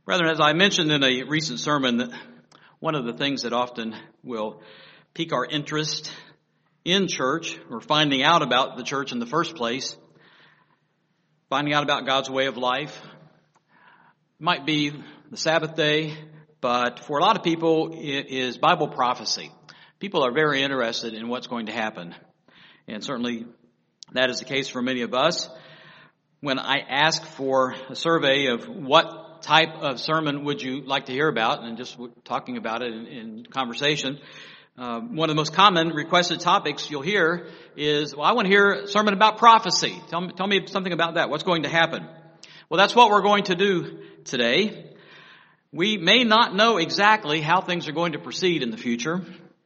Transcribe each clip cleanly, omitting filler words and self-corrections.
Brethren, as I mentioned in a recent sermon, one of the things that often will pique our interest in church, or finding out about the church in the first place, finding out about God's way of life, might be the Sabbath day, but for a lot of people it is Bible prophecy. People are very interested in what's going to happen, and certainly that is the case for many of us. When I ask for a survey of what type of sermon would you like to hear about, and just talking about it in conversation, one of the most common requested topics you'll hear is, well, I want to hear a sermon about prophecy. Tell me something about that. What's going to happen? Well, that's what we're going to do today. We may not know exactly how things are going to proceed in the future,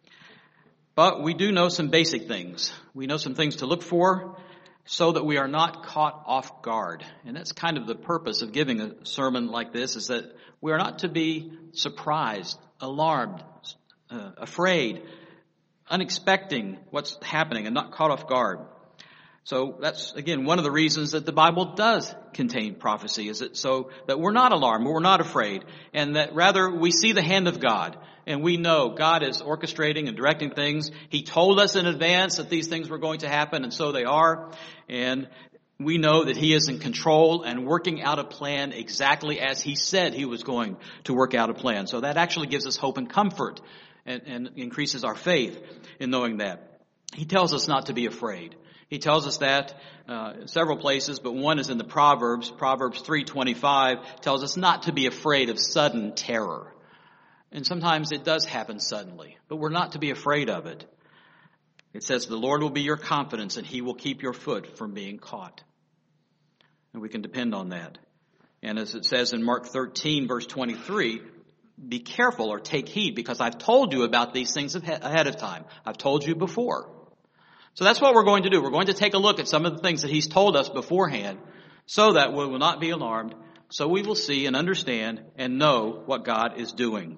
but we do know some basic things. We know some things to look for so that we are not caught off guard. And that's kind of the purpose of giving a sermon like this, is that we are not to be surprised, alarmed, afraid, unexpecting what's happening and not caught off guard. So that's, again, one of the reasons that the Bible does contain prophecy, is it so that we're not alarmed, we're not afraid, and that rather we see the hand of God, and we know God is orchestrating and directing things. He told us in advance that these things were going to happen, and so they are, and we know that He is in control and working out a plan exactly as He said He was going to work out a plan. So that actually gives us hope and comfort and increases our faith in knowing that. He tells us not to be afraid. He tells us that in several places, but one is in the Proverbs. Proverbs 3:25 tells us not to be afraid of sudden terror. And sometimes it does happen suddenly, but we're not to be afraid of it. It says, the Lord will be your confidence, and He will keep your foot from being caught. And we can depend on that. And as it says in Mark 13, verse 23, be careful or take heed, because I've told you about these things ahead of time. I've told you before. So that's what we're going to do. We're going to take a look at some of the things that He's told us beforehand, so that we will not be alarmed, so we will see and understand and know what God is doing.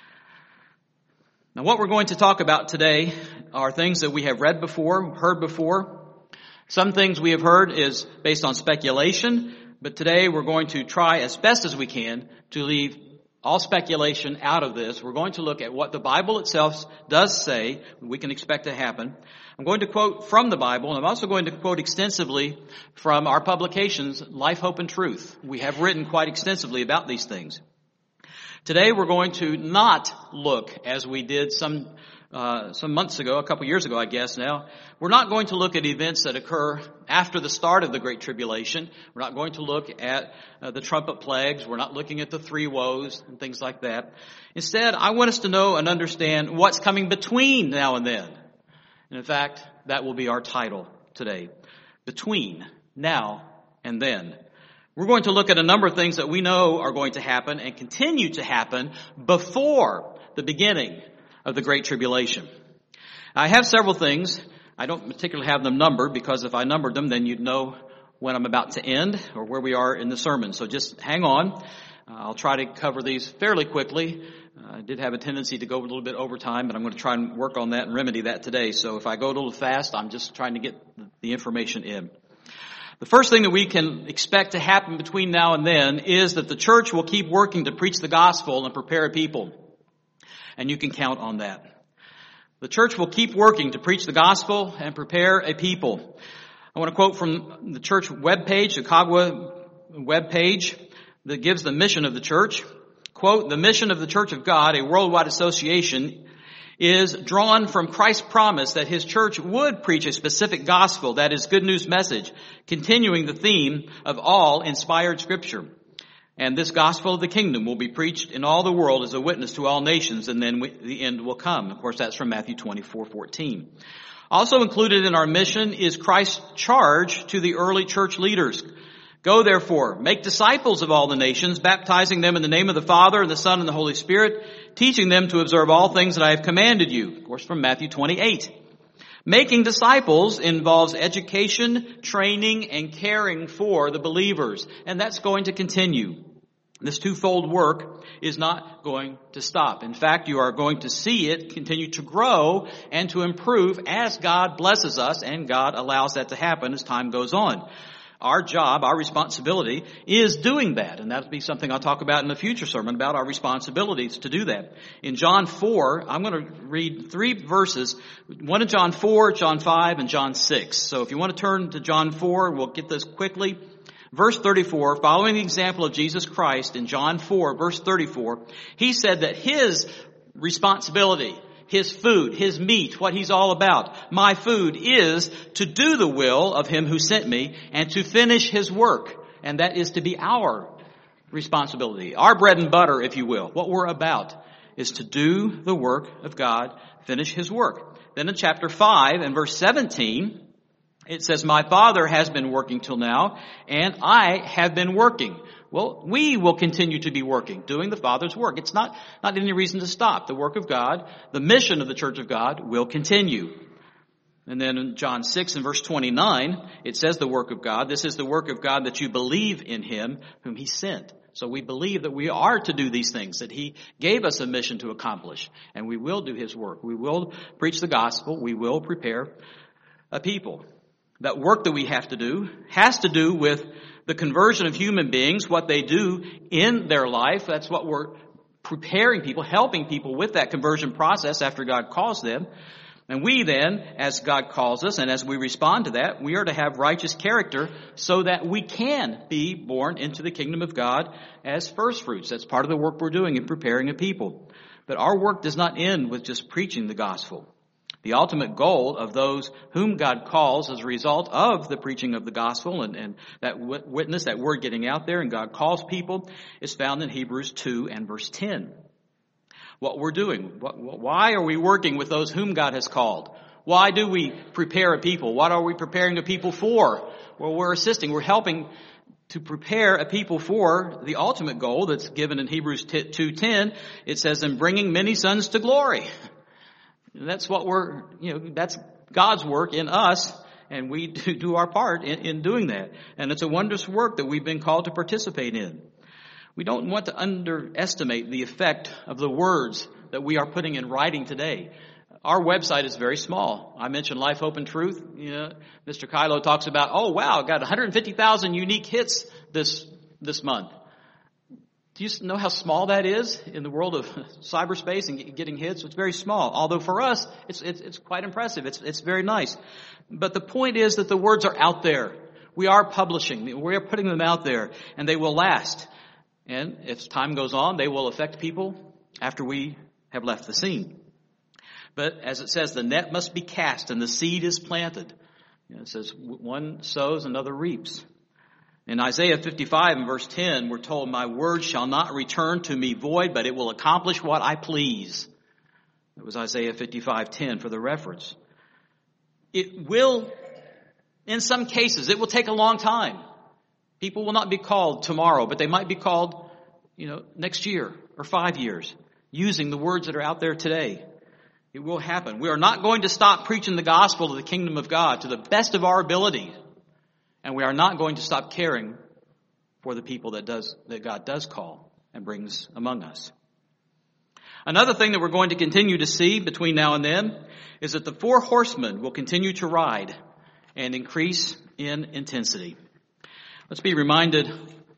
Now, what we're going to talk about today are things that we have read before, heard before. Some things we have heard is based on speculation, but today we're going to try as best as we can to leave all speculation out of this. We're going to look at what the Bible itself does say we can expect to happen. I'm going to quote from the Bible, and I'm also going to quote extensively from our publications, Life, Hope, and Truth. We have written quite extensively about these things. Today we're going to not look, as we did some months ago, a couple years ago I guess now, we're not going to look at events that occur after the start of the Great Tribulation. We're not going to look at the trumpet plagues. We're not looking at the three woes and things like that. Instead, I want us to know and understand what's coming between now and then. And in fact, that will be our title today. Between now and then. We're going to look at a number of things that we know are going to happen and continue to happen before the beginning of the Great Tribulation. I have several things. I don't particularly have them numbered, because if I numbered them, then you'd know when I'm about to end or where we are in the sermon. So just hang on. I'll try to cover these fairly quickly. I did have a tendency to go a little bit over time, but I'm going to try and work on that and remedy that today. So if I go a little fast, I'm just trying to get the information in. The first thing that we can expect to happen between now and then is that the church will keep working to preach the gospel and prepare a people. And you can count on that. The church will keep working to preach the gospel and prepare a people. I want to quote from the church webpage, Chicago webpage, that gives the mission of the church. Quote, the mission of the Church of God, a worldwide association, is drawn from Christ's promise that His church would preach a specific gospel, that is, good news message, continuing the theme of all inspired Scripture. And this gospel of the kingdom will be preached in all the world as a witness to all nations, and then the end will come. Of course, that's from Matthew 24:14. Also included in our mission is Christ's charge to the early church leaders. Go, therefore, make disciples of all the nations, baptizing them in the name of the Father and the Son and the Holy Spirit, teaching them to observe all things that I have commanded you. Of course, from Matthew 28. Making disciples involves education, training, and caring for the believers. And that's going to continue. This twofold work is not going to stop. In fact, you are going to see it continue to grow and to improve as God blesses us, and God allows that to happen as time goes on. Our job, our responsibility is doing that. And that'll be something I'll talk about in a future sermon about our responsibilities to do that. In John 4, I'm going to read 3 verses. One in John 4, John 5, and John 6. So if you want to turn to John 4, we'll get this quickly. Verse 34, following the example of Jesus Christ in John 4, verse 34, he said that his responsibility, his food, his meat, what he's all about, my food is to do the will of him who sent me and to finish his work. And that is to be our responsibility, our bread and butter, if you will. What we're about is to do the work of God, finish his work. Then in chapter 5 and verse 17, it says, my Father has been working till now, and I have been working. Well, we will continue to be working, doing the Father's work. It's not any reason to stop. The work of God, the mission of the Church of God will continue. And then in John 6 and verse 29, it says the work of God. This is the work of God that you believe in him whom he sent. So we believe that we are to do these things, that he gave us a mission to accomplish, and we will do his work. We will preach the gospel. We will prepare a people. That work that we have to do has to do with the conversion of human beings, what they do in their life. That's what we're preparing people, helping people with that conversion process after God calls them. And we then, as God calls us and as we respond to that, we are to have righteous character so that we can be born into the kingdom of God as first fruits. That's part of the work we're doing in preparing a people. But our work does not end with just preaching the gospel. The ultimate goal of those whom God calls as a result of the preaching of the gospel and that witness, that word getting out there, and God calls people, is found in Hebrews 2 and verse 10. What we're doing, why are we working with those whom God has called? Why do we prepare a people? What are we preparing a people for? Well, we're assisting, we're helping to prepare a people for the ultimate goal that's given in Hebrews 2:10. It says, in bringing many sons to glory. That's what that's God's work in us, and we do our part in doing that. And it's a wondrous work that we've been called to participate in. We don't want to underestimate the effect of the words that we are putting in writing today. Our website is very small. I mentioned Life, Hope, and Truth. Mr. Kylo talks about, oh wow, got 150,000 unique hits this month. Do you know how small that is in the world of cyberspace and getting hits? It's very small. Although for us, it's quite impressive. It's very nice. But the point is that the words are out there. We are publishing. We are putting them out there, and they will last. And if time goes on, they will affect people after we have left the scene. But as it says, the net must be cast and the seed is planted. It says one sows, another reaps. In Isaiah 55 and verse 10, we're told, my word shall not return to me void, but it will accomplish what I please. It was Isaiah 55:10 for the reference. It will, in some cases, it will take a long time. People will not be called tomorrow, but they might be called, next year or 5 years, using the words that are out there today. It will happen. We are not going to stop preaching the gospel of the kingdom of God to the best of our ability. And we are not going to stop caring for the people that God does call and brings among us. Another thing that we're going to continue to see between now and then is that the 4 horsemen will continue to ride and increase in intensity. Let's be reminded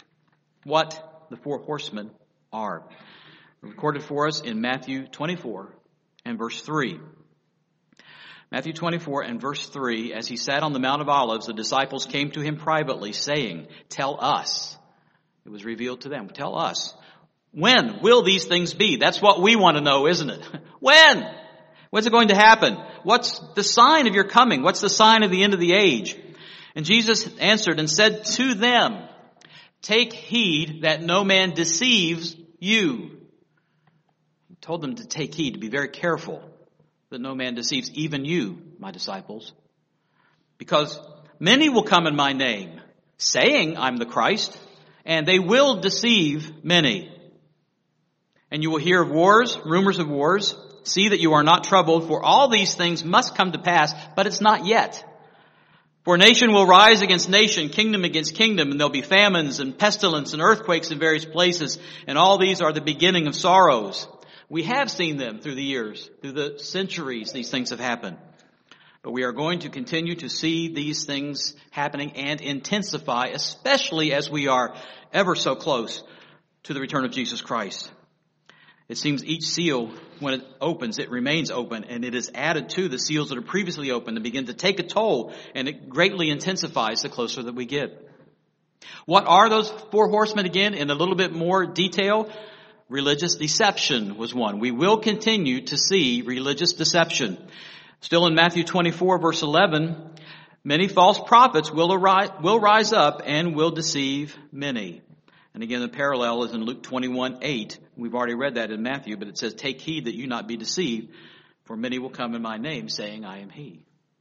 what the 4 horsemen are. Recorded for us in Matthew 24 and verse 3. Matthew 24 and verse 3, as he sat on the Mount of Olives, the disciples came to him privately, saying, tell us. It was revealed to them. Tell us. When will these things be? That's what we want to know, isn't it? When? When's it going to happen? What's the sign of your coming? What's the sign of the end of the age? And Jesus answered and said to them, take heed that no man deceives you. He told them to take heed, to be very careful that no man deceives even you, my disciples. Because many will come in my name, saying I'm the Christ, and they will deceive many. And you will hear of wars, rumors of wars. See that you are not troubled, for all these things must come to pass, but it's not yet. For nation will rise against nation, kingdom against kingdom, and there'll be famines and pestilence and earthquakes in various places, and all these are the beginning of sorrows. We have seen them through the years, through the centuries, these things have happened. But we are going to continue to see these things happening and intensify, especially as we are ever so close to the return of Jesus Christ. It seems each seal, when it opens, it remains open, and it is added to the seals that are previously open to begin to take a toll, and it greatly intensifies the closer that we get. What are those four horsemen again in a little bit more detail? Religious deception was one. We will continue to see religious deception. Still in Matthew 24, verse 11, many false prophets will rise up and will deceive many. And again, the parallel is in Luke 21:8. We've already read that in Matthew, but it says, take heed that you not be deceived, for many will come in my name, saying, I am he.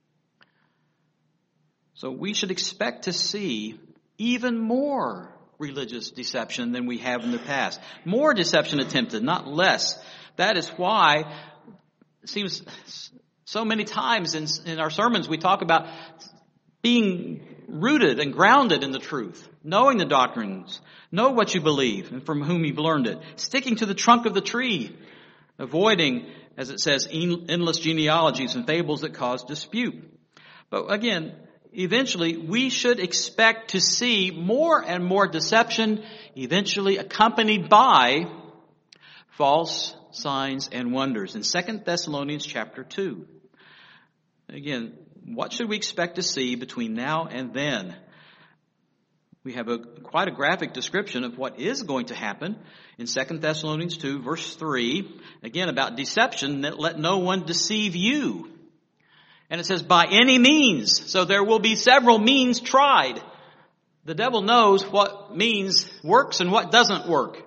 So we should expect to see even more religious deception than we have in the past. More deception attempted, not less. That is why it seems so many times in our sermons we talk about being rooted and grounded in the truth, knowing the doctrines, know what you believe and from whom you've learned it, sticking to the trunk of the tree, avoiding, as it says, endless genealogies and fables that cause dispute. But again, eventually we should expect to see more and more deception, eventually accompanied by false signs and wonders. In 2 Thessalonians chapter 2, again, what should we expect to see between now and then? We have quite a graphic description of what is going to happen in 2 Thessalonians 2, verse 3. Again, about deception, that let no one deceive you. And it says, by any means. So there will be several means tried. The devil knows what means works and what doesn't work.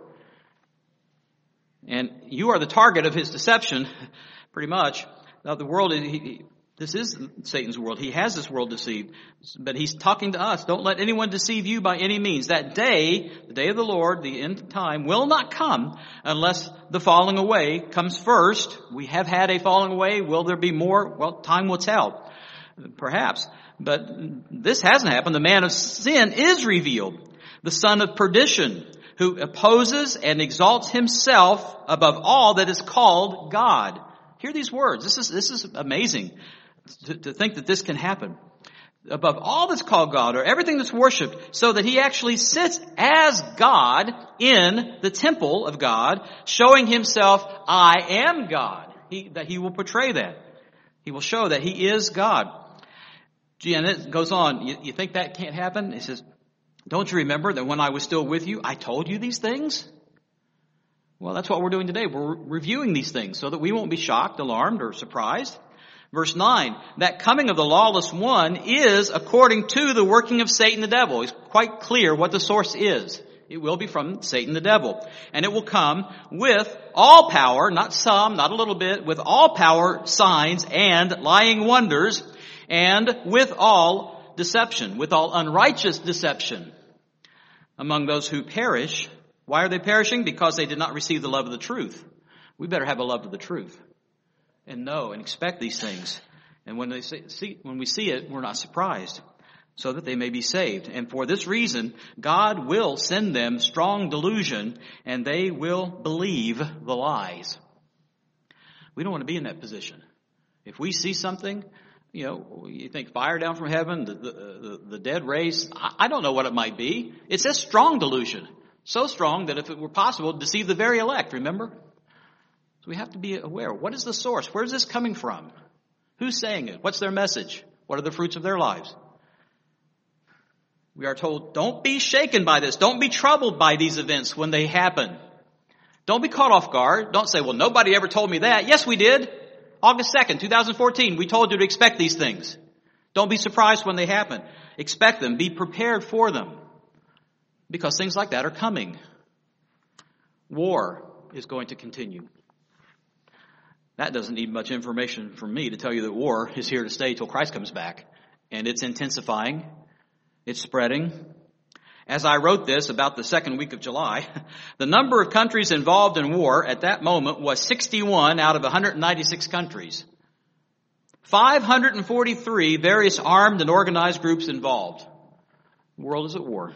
And you are the target of his deception, pretty much. Now, the world, this is Satan's world. He has this world deceived. But he's talking to us. Don't let anyone deceive you by any means. That day, the day of the Lord, the end of time, will not come unless the falling away comes first. We have had a falling away. Will there be more? Well, time will tell. Perhaps. But this hasn't happened. The man of sin is revealed. The son of perdition, who opposes and exalts himself above all that is called God. Hear these words. This is amazing to think that this can happen. Above all that's called God, or everything that's worshipped, so that he actually sits as God in the temple of God, showing himself, I am God. That he will portray that. He will show that he is God. Gee, and it goes on. You think that can't happen? He says, don't you remember that when I was still with you, I told you these things? Well, that's what we're doing today. We're reviewing these things so that we won't be shocked, alarmed, or surprised. Verse 9, that coming of the lawless one is according to the working of Satan the devil. It's quite clear what the source is. It will be from Satan the devil. And it will come with all power, not some, not a little bit, with all power, signs, and lying wonders, and with all deception, with all unrighteous deception among those who perish. Why are they perishing? Because they did not receive the love of the truth. We better have a love of the truth and know and expect these things. And when we see it, we're not surprised, so that they may be saved. And for this reason, God will send them strong delusion, and they will believe the lies. We don't want to be in that position. If we see something, you think fire down from heaven, the dead raised, I don't know what it might be. It says strong delusion. So strong that if it were possible, deceive the very elect, remember? So we have to be aware. What is the source? Where is this coming from? Who's saying it? What's their message? What are the fruits of their lives? We are told, don't be shaken by this. Don't be troubled by these events when they happen. Don't be caught off guard. Don't say, well, nobody ever told me that. Yes, we did. August 2nd, 2014, we told you to expect these things. Don't be surprised when they happen. Expect them. Be prepared for them. Because things like that are coming. War is going to continue. That doesn't need much information from me to tell you that war is here to stay till Christ comes back. And it's intensifying. It's spreading. As I wrote this about the second week of July, the number of countries involved in war at that moment was 61 out of 196 countries. 543 various armed and organized groups involved. The world is at war.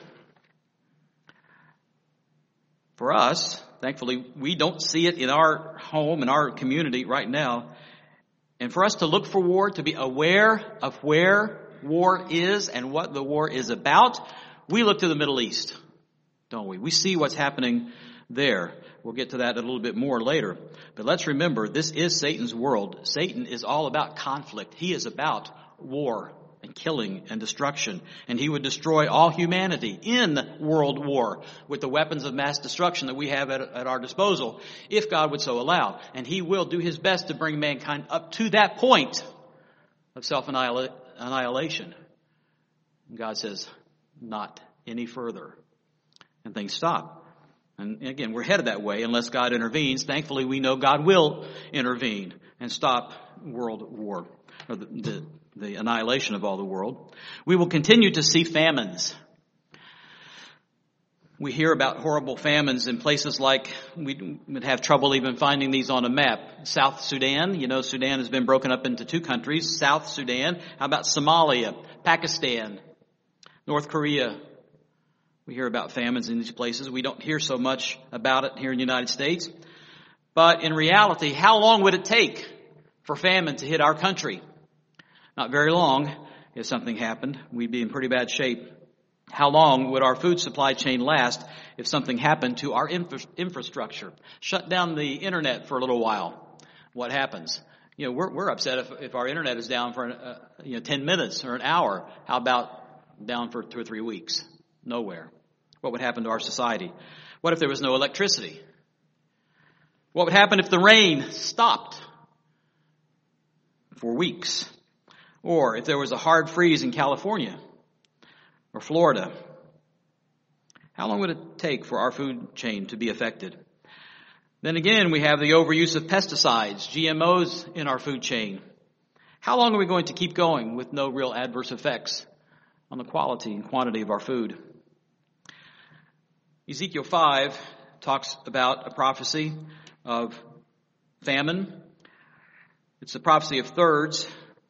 For us, thankfully, we don't see it in our home, in our community right now. And for us to look for war, to be aware of where war is and what the war is about, we look to the Middle East, don't we? We see what's happening there. We'll get to that a little bit more later. But let's remember, this is Satan's world. Satan is all about conflict. He is about war and killing and destruction. And he would destroy all humanity in world war with the weapons of mass destruction that we have at our disposal, if God would so allow. And he will do his best to bring mankind up to that point of self-annihilation. God says, not any further. And things stop. And again, we're headed that way unless God intervenes. Thankfully, we know God will intervene and stop world war, or the annihilation of all the world. We will continue to see famines. We hear about horrible famines in places like, we would have trouble even finding these on a map. South Sudan, Sudan has been broken up into two countries. South Sudan. How about Somalia, Pakistan, North Korea? We hear about famines in these places. We don't hear so much about it here in the United States. But in reality, how long would it take for famine to hit our country? Not very long. If something happened, we'd be in pretty bad shape. How long would our food supply chain last if something happened to our infrastructure? Shut down the internet for a little while. What happens? We're upset if our internet is down for 10 minutes or an hour. How about down for 2 or 3 weeks? Nowhere. What would happen to our society? What if there was no electricity? What would happen if the rain stopped for weeks? Or if there was a hard freeze in California or Florida? How long would it take for our food chain to be affected? Then again, we have the overuse of pesticides, GMOs in our food chain. How long are we going to keep going with no real adverse effects on the quality and quantity of our food? Ezekiel 5 talks about a prophecy of famine. It's a prophecy of thirds.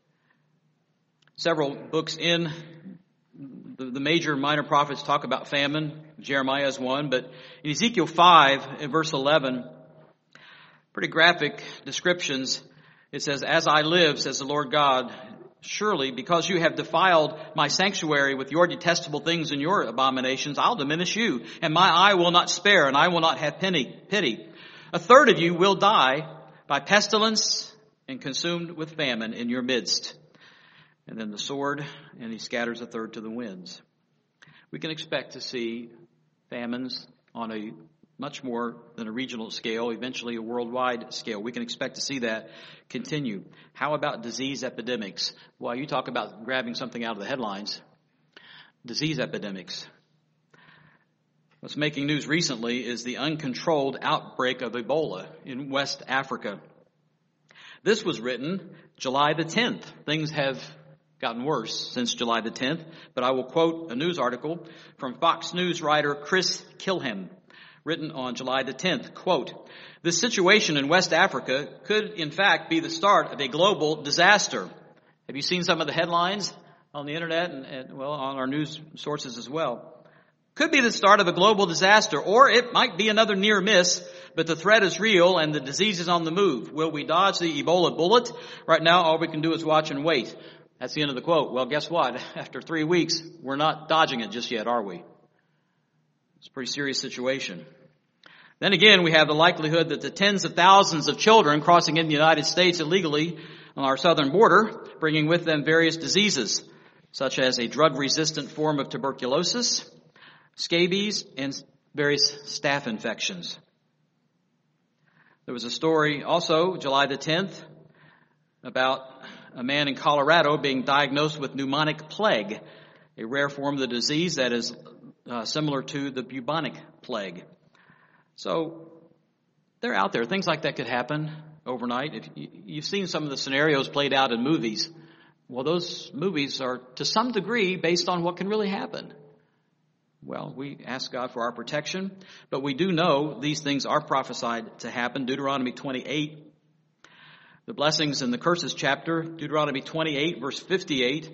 Several books in the major minor prophets talk about famine. Jeremiah is one, but in Ezekiel 5, in verse 11, pretty graphic descriptions. It says, "As I live, says the Lord God, surely because you have defiled my sanctuary with your detestable things and your abominations, I'll diminish you, and my eye will not spare, and I will not have pity. A third of you will die by pestilence and consumed with famine in your midst." And then the sword, and he scatters a third to the winds. We can expect to see famines on a much more than a regional scale, eventually a worldwide scale. We can expect to see that continue. How about disease epidemics? Well, you talk about grabbing something out of the headlines. Disease epidemics. What's making news recently is the uncontrolled outbreak of Ebola in West Africa. This was written July the 10th. Things have gotten worse since July the 10th, but I will quote a news article from Fox News writer Chris Kilham, written on July the 10th, quote, "This situation in West Africa could in fact be the start of a global disaster." Have you seen some of the headlines on the internet and on our news sources as well? Could be the start of a global disaster, or it might be another near miss, but the threat is real and the disease is on the move. Will we dodge the Ebola bullet? Right now, all we can do is watch and wait. That's the end of the quote. Well, guess what? After 3 weeks, we're not dodging it just yet, are we? It's a pretty serious situation. Then again, we have the likelihood that the tens of thousands of children crossing into the United States illegally on our southern border, bringing with them various diseases, such as a drug-resistant form of tuberculosis, scabies, and various staph infections. There was a story also, July the 10th, about a man in Colorado being diagnosed with pneumonic plague, a rare form of the disease that is similar to the bubonic plague. So they're out there. Things like that could happen overnight. If you've seen some of the scenarios played out in movies. Well, those movies are to some degree based on what can really happen. Well, we ask God for our protection, but we do know these things are prophesied to happen. Deuteronomy 28. The blessings and the curses chapter, Deuteronomy 28, verse 58.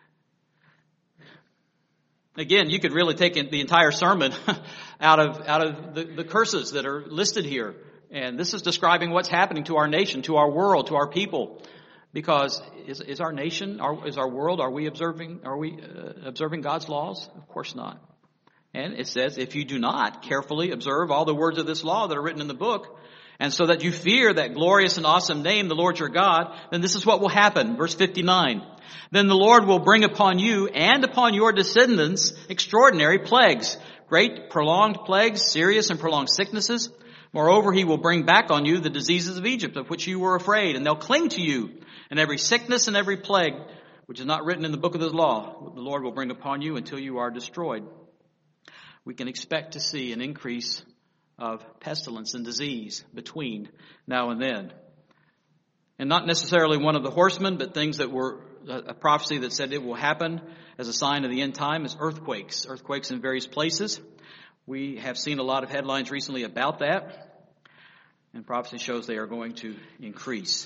Again, you could really take the entire sermon out of the curses that are listed here. And this is describing what's happening to our nation, to our world, to our people. Because is our nation, is our world, are we observing God's laws? Of course not. And it says, if you do not carefully observe all the words of this law that are written in the book, and so that you fear that glorious and awesome name, the Lord your God, then this is what will happen. Verse 59. Then the Lord will bring upon you and upon your descendants extraordinary plagues, great prolonged plagues, serious and prolonged sicknesses. Moreover, he will bring back on you the diseases of Egypt, of which you were afraid, and they'll cling to you. And every sickness and every plague, which is not written in the book of the law, the Lord will bring upon you until you are destroyed. We can expect to see an increase of pestilence and disease between now and then. And not necessarily one of the horsemen, but things that were a prophecy that said it will happen as a sign of the end time is earthquakes. Earthquakes in various places. We have seen a lot of headlines recently about that. And prophecy shows they are going to increase.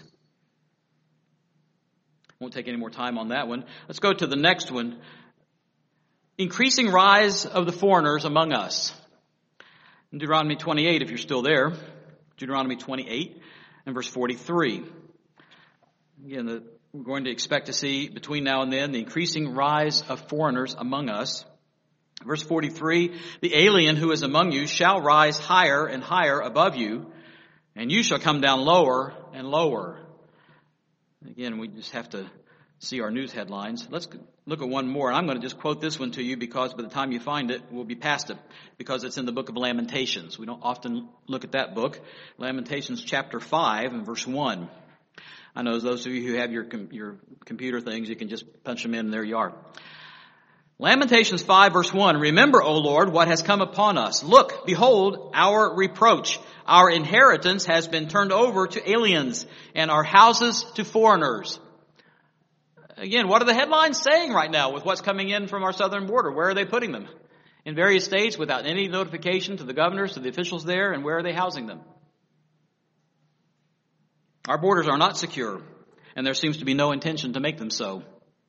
Won't take any more time on that one. Let's go to the next one. Increasing rise of the foreigners among us. In Deuteronomy 28, if you're still there, Deuteronomy 28 and verse 43. Again, we're going to expect to see between now and then the increasing rise of foreigners among us. Verse 43, the alien who is among you shall rise higher and higher above you, and you shall come down lower and lower. Again, we just have to see our news headlines. Let's look at one more. I'm going to just quote this one to you because by the time you find it, we'll be past it because it's in the book of Lamentations. We don't often look at that book. Lamentations chapter 5 and verse 1. I know those of you who have your computer things, you can just punch them in and there you are. Lamentations 5 verse 1. Remember, O Lord, what has come upon us. Look, behold, our reproach. Our inheritance has been turned over to aliens and our houses to foreigners. Again, what are the headlines saying right now with what's coming in from our southern border? Where are they putting them? In various states without any notification to the governors, to the officials there, and where are they housing them? Our borders are not secure, and there seems to be no intention to make them so.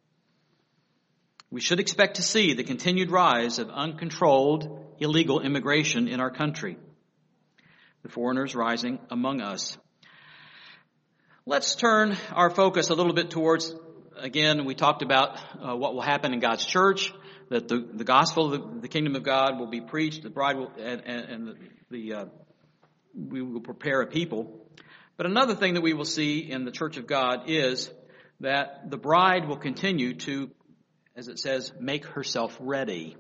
We should expect to see the continued rise of uncontrolled, illegal immigration in our country. The foreigners rising among us. Let's turn our focus a little bit towards, again, we talked about what will happen in God's church, that the gospel of the kingdom of God will be preached, the bride will, we will prepare a people. But another thing that we will see in the church of God is that the bride will continue to, as it says, make herself ready.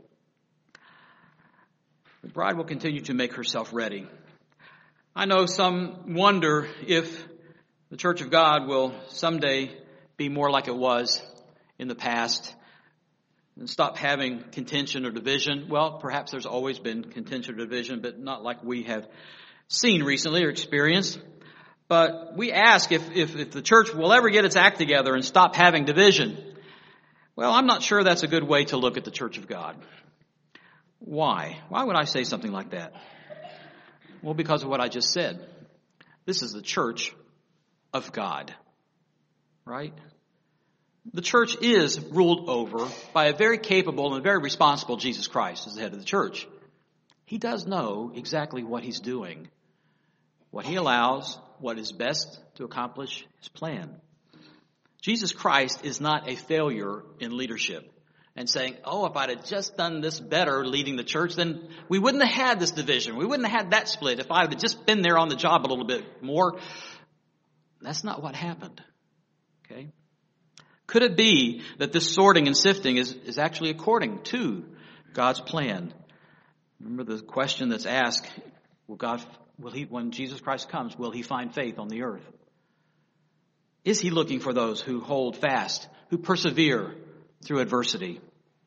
The bride will continue to make herself ready. I know some wonder if the church of God will someday be more like it was in the past and stop having contention or division. Well, perhaps there's always been contention or division, but not like we have seen recently or experienced. But we ask if the church will ever get its act together and stop having division. Well, I'm not sure that's a good way to look at the church of God. Why? Why would I say something like that? Well, because of what I just said. This is the church of God, right? The church is ruled over by a very capable and very responsible Jesus Christ as the head of the church. He does know exactly what he's doing, what he allows, what is best to accomplish his plan. Jesus Christ is not a failure in leadership and saying, oh, if I'd have just done this better leading the church, then we wouldn't have had this division. We wouldn't have had that split if I had just been there on the job a little bit more. That's not what happened. Okay? Could it be that this sorting and sifting is actually according to God's plan? Remember the question that's asked, when Jesus Christ comes, will he find faith on the earth? Is he looking for those who hold fast, who persevere through adversity?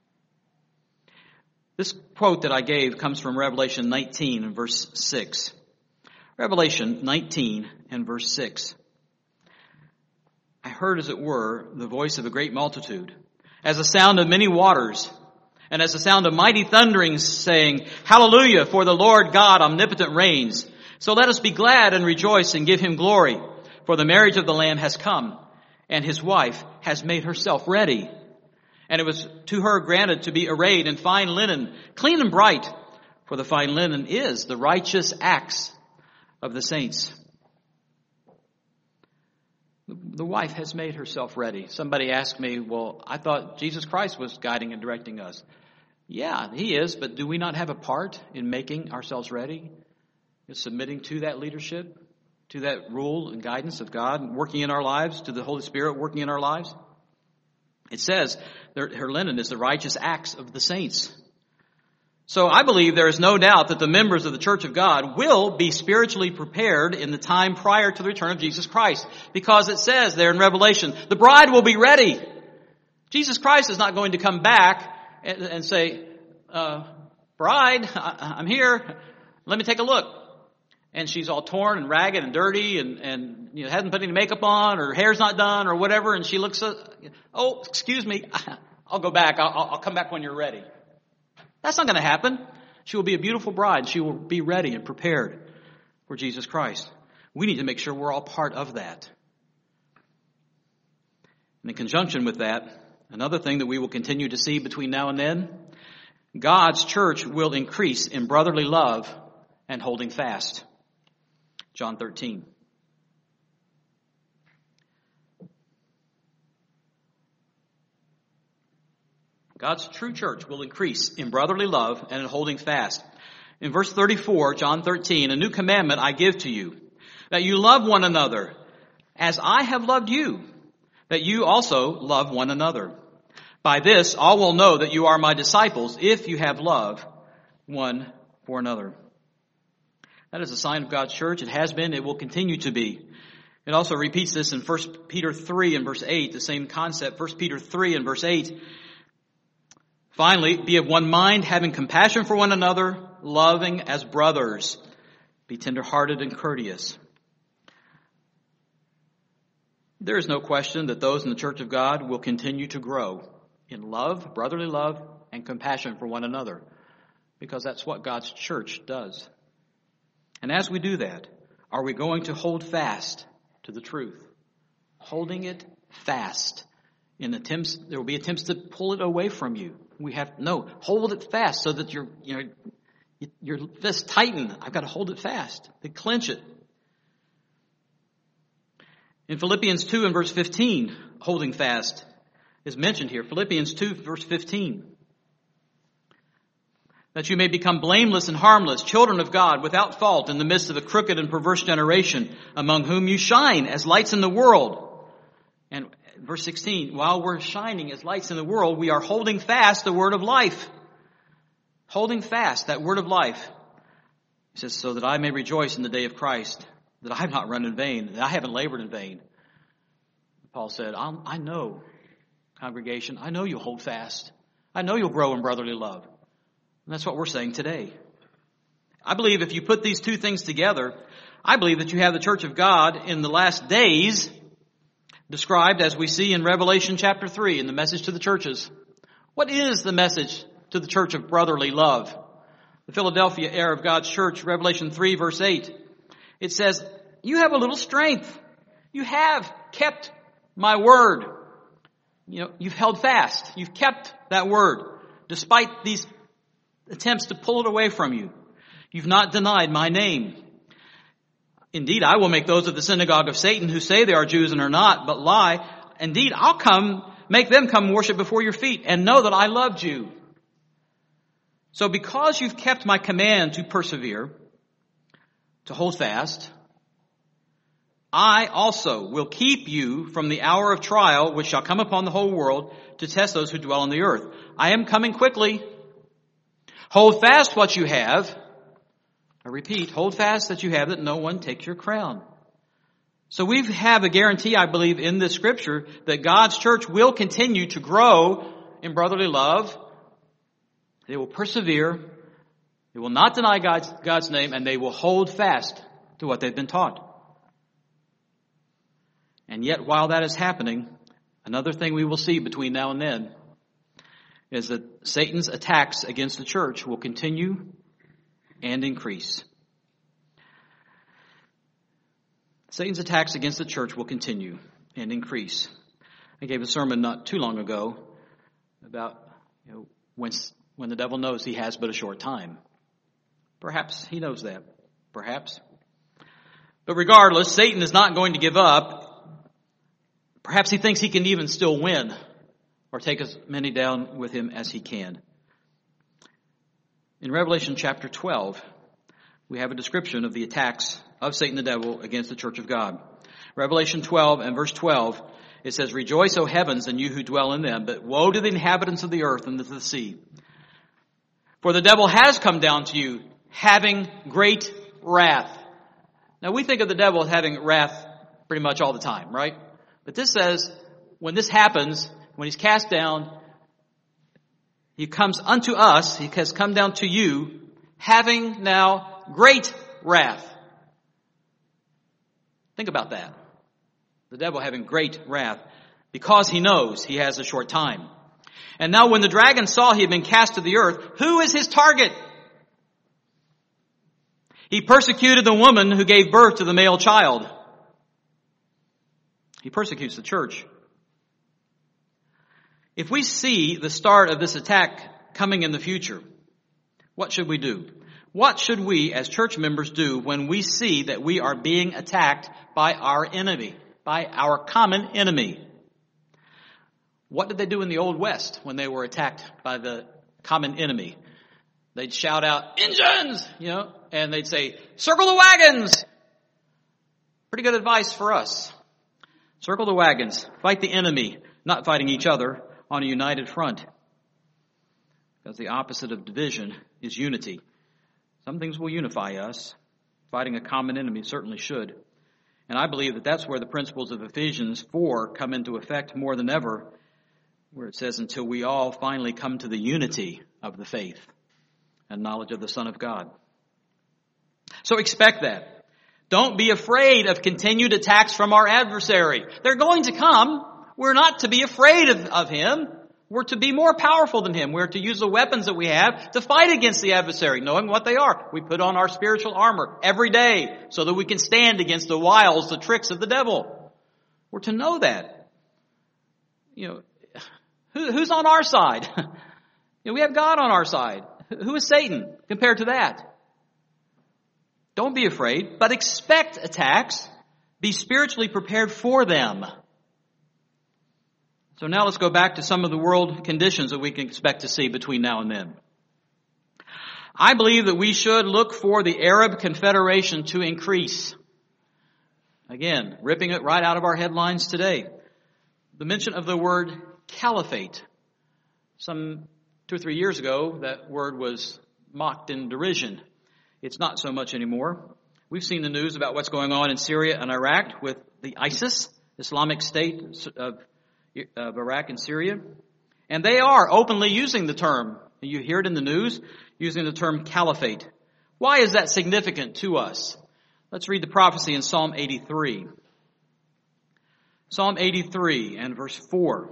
This quote that I gave comes from Revelation 19 and verse 6. Revelation 19 and verse 6. I heard, as it were, the voice of a great multitude, as a sound of many waters, and as a sound of mighty thunderings, saying, Hallelujah, for the Lord God omnipotent reigns. So let us be glad and rejoice and give him glory, for the marriage of the Lamb has come, and his wife has made herself ready. And it was to her granted to be arrayed in fine linen, clean and bright, for the fine linen is the righteous acts of the saints. The wife has made herself ready. Somebody asked me, well, I thought Jesus Christ was guiding and directing us. Yeah, he is, but do we not have a part in making ourselves ready? Submitting to that leadership, to that rule and guidance of God, working in our lives, to the Holy Spirit working in our lives? It says her linen is the righteous acts of the saints. So I believe there is no doubt that the members of the Church of God will be spiritually prepared in the time prior to the return of Jesus Christ. Because it says there in Revelation, the bride will be ready. Jesus Christ is not going to come back and say, bride, I'm here. Let me take a look. And she's all torn and ragged and dirty and hasn't put any makeup on, or hair's not done or whatever. And she looks, oh, excuse me, I'll go back. I'll come back when you're ready. That's not going to happen. She will be a beautiful bride. She will be ready and prepared for Jesus Christ. We need to make sure we're all part of that. And in conjunction with that, another thing that we will continue to see between now and then, God's church will increase in brotherly love and holding fast. John 13. God's true church will increase in brotherly love and in holding fast. In verse 34, John 13, a new commandment I give to you, that you love one another as I have loved you, that you also love one another. By this, all will know that you are my disciples if you have love one for another. That is a sign of God's church. It has been. It will continue to be. It also repeats this in 1 Peter 3 and verse 8, the same concept. 1 Peter 3 and verse 8. Finally, be of one mind, having compassion for one another, loving as brothers. Be tenderhearted and courteous. There is no question that those in the church of God will continue to grow in love, brotherly love, and compassion for one another, because that's what God's church does. And as we do that, are we going to hold fast to the truth? Holding it fast. There will be attempts to pull it away from you. Hold it fast so that your fist tighten. I've got to hold it fast. To clench it. In Philippians 2 and verse 15, holding fast is mentioned here. Philippians 2 verse 15. That you may become blameless and harmless, children of God, without fault in the midst of a crooked and perverse generation, among whom you shine as lights in the world. And verse 16, while we're shining as lights in the world, we are holding fast the word of life. Holding fast that word of life. He says, so that I may rejoice in the day of Christ, that I have not run in vain, that I haven't labored in vain. Paul said, I know, congregation, I know you'll hold fast. I know you'll grow in brotherly love. And that's what we're saying today. I believe if you put these two things together, I believe that you have the church of God in the last days described as we see in Revelation chapter 3 in the message to the churches. What is the message to the church of brotherly love? The Philadelphia heir of God's church, Revelation 3 verse 8. It says, you have a little strength. You have kept my word. You've held fast. You've kept that word despite these attempts to pull it away from you. You've not denied my name. Indeed, I will make those of the synagogue of Satan who say they are Jews and are not, but lie. Indeed, make them come worship before your feet and know that I loved you. So because you've kept my command to persevere, to hold fast, I also will keep you from the hour of trial which shall come upon the whole world to test those who dwell on the earth. I am coming quickly. Hold fast what you have. I repeat, hold fast that you have, that no one takes your crown. So we have a guarantee, I believe, in this scripture that God's church will continue to grow in brotherly love. They will persevere. They will not deny God's name, and they will hold fast to what they've been taught. And yet, while that is happening, another thing we will see between now and then is that Satan's attacks against the church will continue and increase. Satan's attacks against the church will continue and increase. I gave a sermon not too long ago about when the devil knows he has but a short time. Perhaps he knows that. Perhaps. But regardless, Satan is not going to give up Perhaps he thinks he can even still win or take as many down with him as he can. In Revelation chapter 12, we have a description of the attacks of Satan the devil against the church of God. Revelation 12 and verse 12, it says, "Rejoice, O heavens, and you who dwell in them, but woe to the inhabitants of the earth and to the sea. For the devil has come down to you, having great wrath." Now we think of the devil as having wrath pretty much all the time, right? But this says, when this happens, when he's cast down, he comes unto us, he has come down to you, having now great wrath. Think about that. The devil having great wrath, because he knows he has a short time. And now when the dragon saw he had been cast to the earth, who is his target? He persecuted the woman who gave birth to the male child. He persecutes the church. If we see the start of this attack coming in the future, what should we do? What should we as church members do when we see that we are being attacked by our enemy, by our common enemy? What did they do in the Old West when they were attacked by the common enemy? They'd shout out, "Injuns!" And they'd say, "Circle the wagons!" Pretty good advice for us. Circle the wagons. Fight the enemy, not fighting each other on a united front. Because the opposite of division is unity. Some things will unify us. Fighting a common enemy certainly should. And I believe that that's where the principles of Ephesians 4 come into effect more than ever, where it says, until we all finally come to the unity of the faith and knowledge of the Son of God. So expect that. Don't be afraid of continued attacks from our adversary. They're going to come. We're not to be afraid of him. We're to be more powerful than him. We're to use the weapons that we have to fight against the adversary, knowing what they are. We put on our spiritual armor every day so that we can stand against the wiles, the tricks of the devil. We're to know that. Who's on our side? We have God on our side. Who is Satan compared to that? Don't be afraid, but expect attacks. Be spiritually prepared for them. So now let's go back to some of the world conditions that we can expect to see between now and then. I believe that we should look for the Arab Confederation to increase. Again, ripping it right out of our headlines today. The mention of the word caliphate. Some 2 or 3 years ago, that word was mocked in derision. It's not so much anymore. We've seen the news about what's going on in Syria and Iraq with the ISIS, Islamic State of Iraq and Syria. And they are openly using the term, you hear it in the news, using the term caliphate. Why is that significant to us? Let's read the prophecy in Psalm 83. Psalm 83 and verse 4.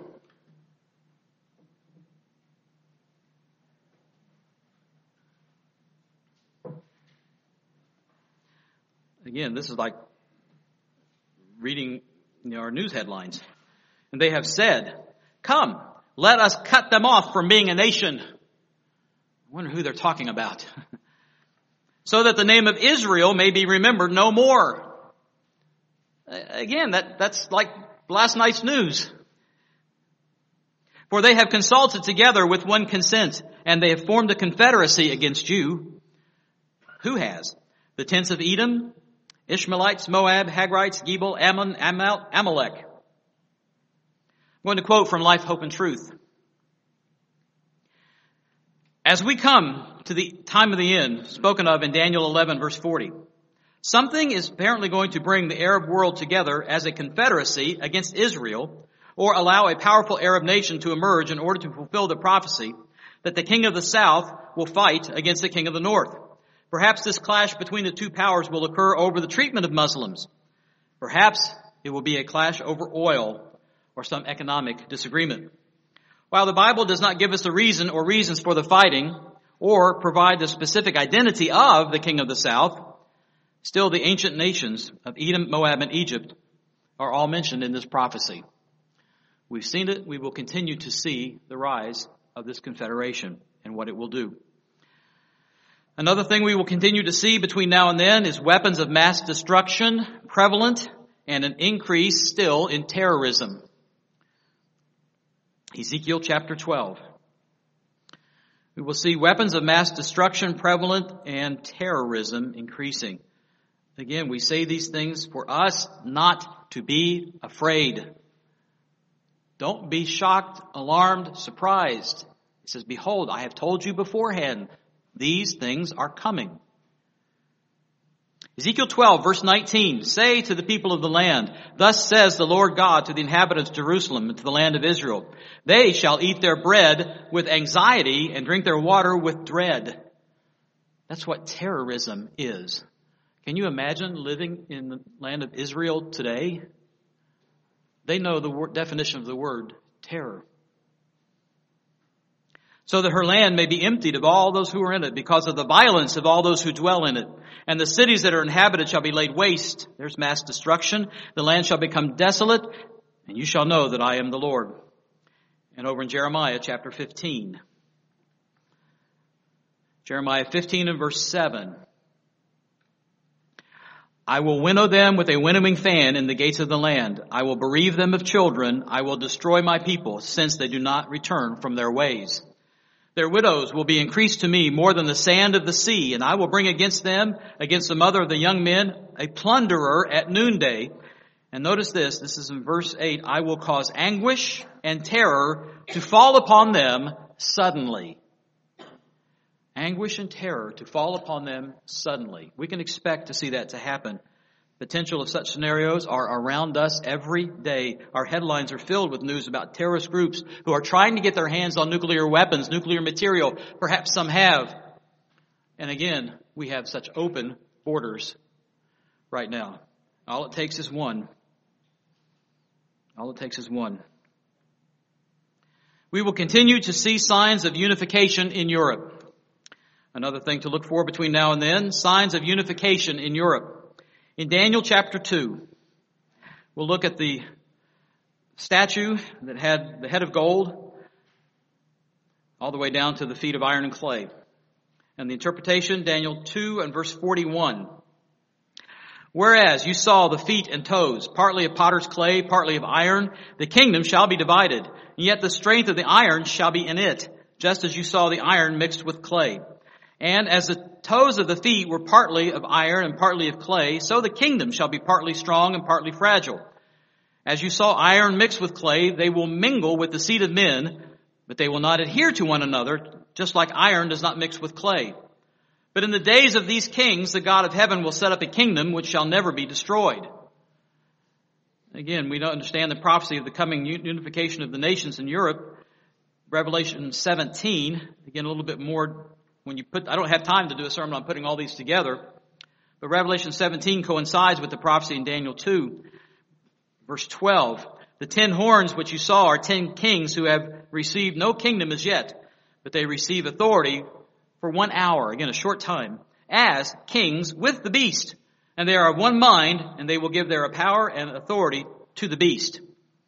Again, this is like reading our news headlines. And they have said, "Come, let us cut them off from being a nation." I wonder who they're talking about. "So that the name of Israel may be remembered no more." Again, that's like last night's news. "For they have consulted together with one consent, and they have formed a confederacy against you." Who has? The tents of Edom, Ishmaelites, Moab, Hagrites, Gebal, Ammon, Amalek. I'm going to quote from Life, Hope, and Truth. "As we come to the time of the end, spoken of in Daniel 11, verse 40, something is apparently going to bring the Arab world together as a confederacy against Israel, or allow a powerful Arab nation to emerge in order to fulfill the prophecy that the king of the south will fight against the king of the north. Perhaps this clash between the two powers will occur over the treatment of Muslims. Perhaps it will be a clash over oil or some economic disagreement. While the Bible does not give us the reason or reasons for the fighting or provide the specific identity of the king of the south, still the ancient nations of Edom, Moab, and Egypt are all mentioned in this prophecy. We've seen it. We will continue to see the rise of this confederation and what it will do. Another thing we will continue to see between now and then is weapons of mass destruction prevalent and an increase still in terrorism. Ezekiel chapter 12. We will see weapons of mass destruction prevalent and terrorism increasing. Again, we say these things for us not to be afraid. Don't be shocked, alarmed, surprised. He says, behold, I have told you beforehand, these things are coming. Ezekiel 12, verse 19, say to the people of the land, thus says the Lord God to the inhabitants of Jerusalem and to the land of Israel, they shall eat their bread with anxiety and drink their water with dread. That's what terrorism is. Can you imagine living in the land of Israel today? They know the definition of the word terror. So that her land may be emptied of all those who are in it because of the violence of all those who dwell in it. And the cities that are inhabited shall be laid waste. There's mass destruction. The land shall become desolate, and you shall know that I am the Lord. And over in Jeremiah chapter 15. Jeremiah 15 and verse 7. I will winnow them with a winnowing fan in the gates of the land. I will bereave them of children. I will destroy my people, since they do not return from their ways. Their widows will be increased to me more than the sand of the sea, and I will bring against them, against the mother of the young men, a plunderer at noonday. And notice this is in verse 8, I will cause anguish and terror to fall upon them suddenly. Anguish and terror to fall upon them suddenly. We can expect to see that to happen. Potential of such scenarios are around us every day. Our headlines are filled with news about terrorist groups who are trying to get their hands on nuclear weapons, nuclear material. Perhaps some have. And again, we have such open borders right now. All it takes is one. All it takes is one. We will continue to see signs of unification in Europe. Another thing to look for between now and then, signs of unification in Europe. In Daniel chapter 2, we'll look at the statue that had the head of gold all the way down to the feet of iron and clay. And the interpretation, Daniel 2 and verse 41. Whereas you saw the feet and toes, partly of potter's clay, partly of iron, the kingdom shall be divided, and yet the strength of the iron shall be in it, just as you saw the iron mixed with clay. And as the toes of the feet were partly of iron and partly of clay, so the kingdom shall be partly strong and partly fragile. As you saw iron mixed with clay, they will mingle with the seed of men, but they will not adhere to one another, just like iron does not mix with clay. But in the days of these kings, the God of heaven will set up a kingdom which shall never be destroyed. Again, we don't understand the prophecy of the coming unification of the nations in Europe. Revelation 17, again, a little bit more. I don't have time to do a sermon on putting all these together, but Revelation 17 coincides with the prophecy in Daniel 2, verse 12. The 10 horns which you saw are 10 kings who have received no kingdom as yet, but they receive authority for 1 hour, again a short time, as kings with the beast. And they are of one mind, and they will give their power and authority to the beast.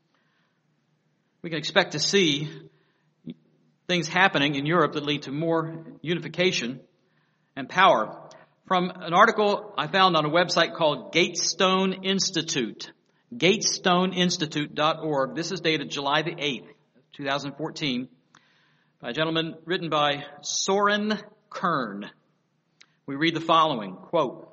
We can expect to see things happening in Europe that lead to more unification and power. From an article I found on a website called Gatestone Institute, gatestoneinstitute.org. This is dated July the 8th, 2014, by a gentleman written by Soren Kern. We read the following, quote,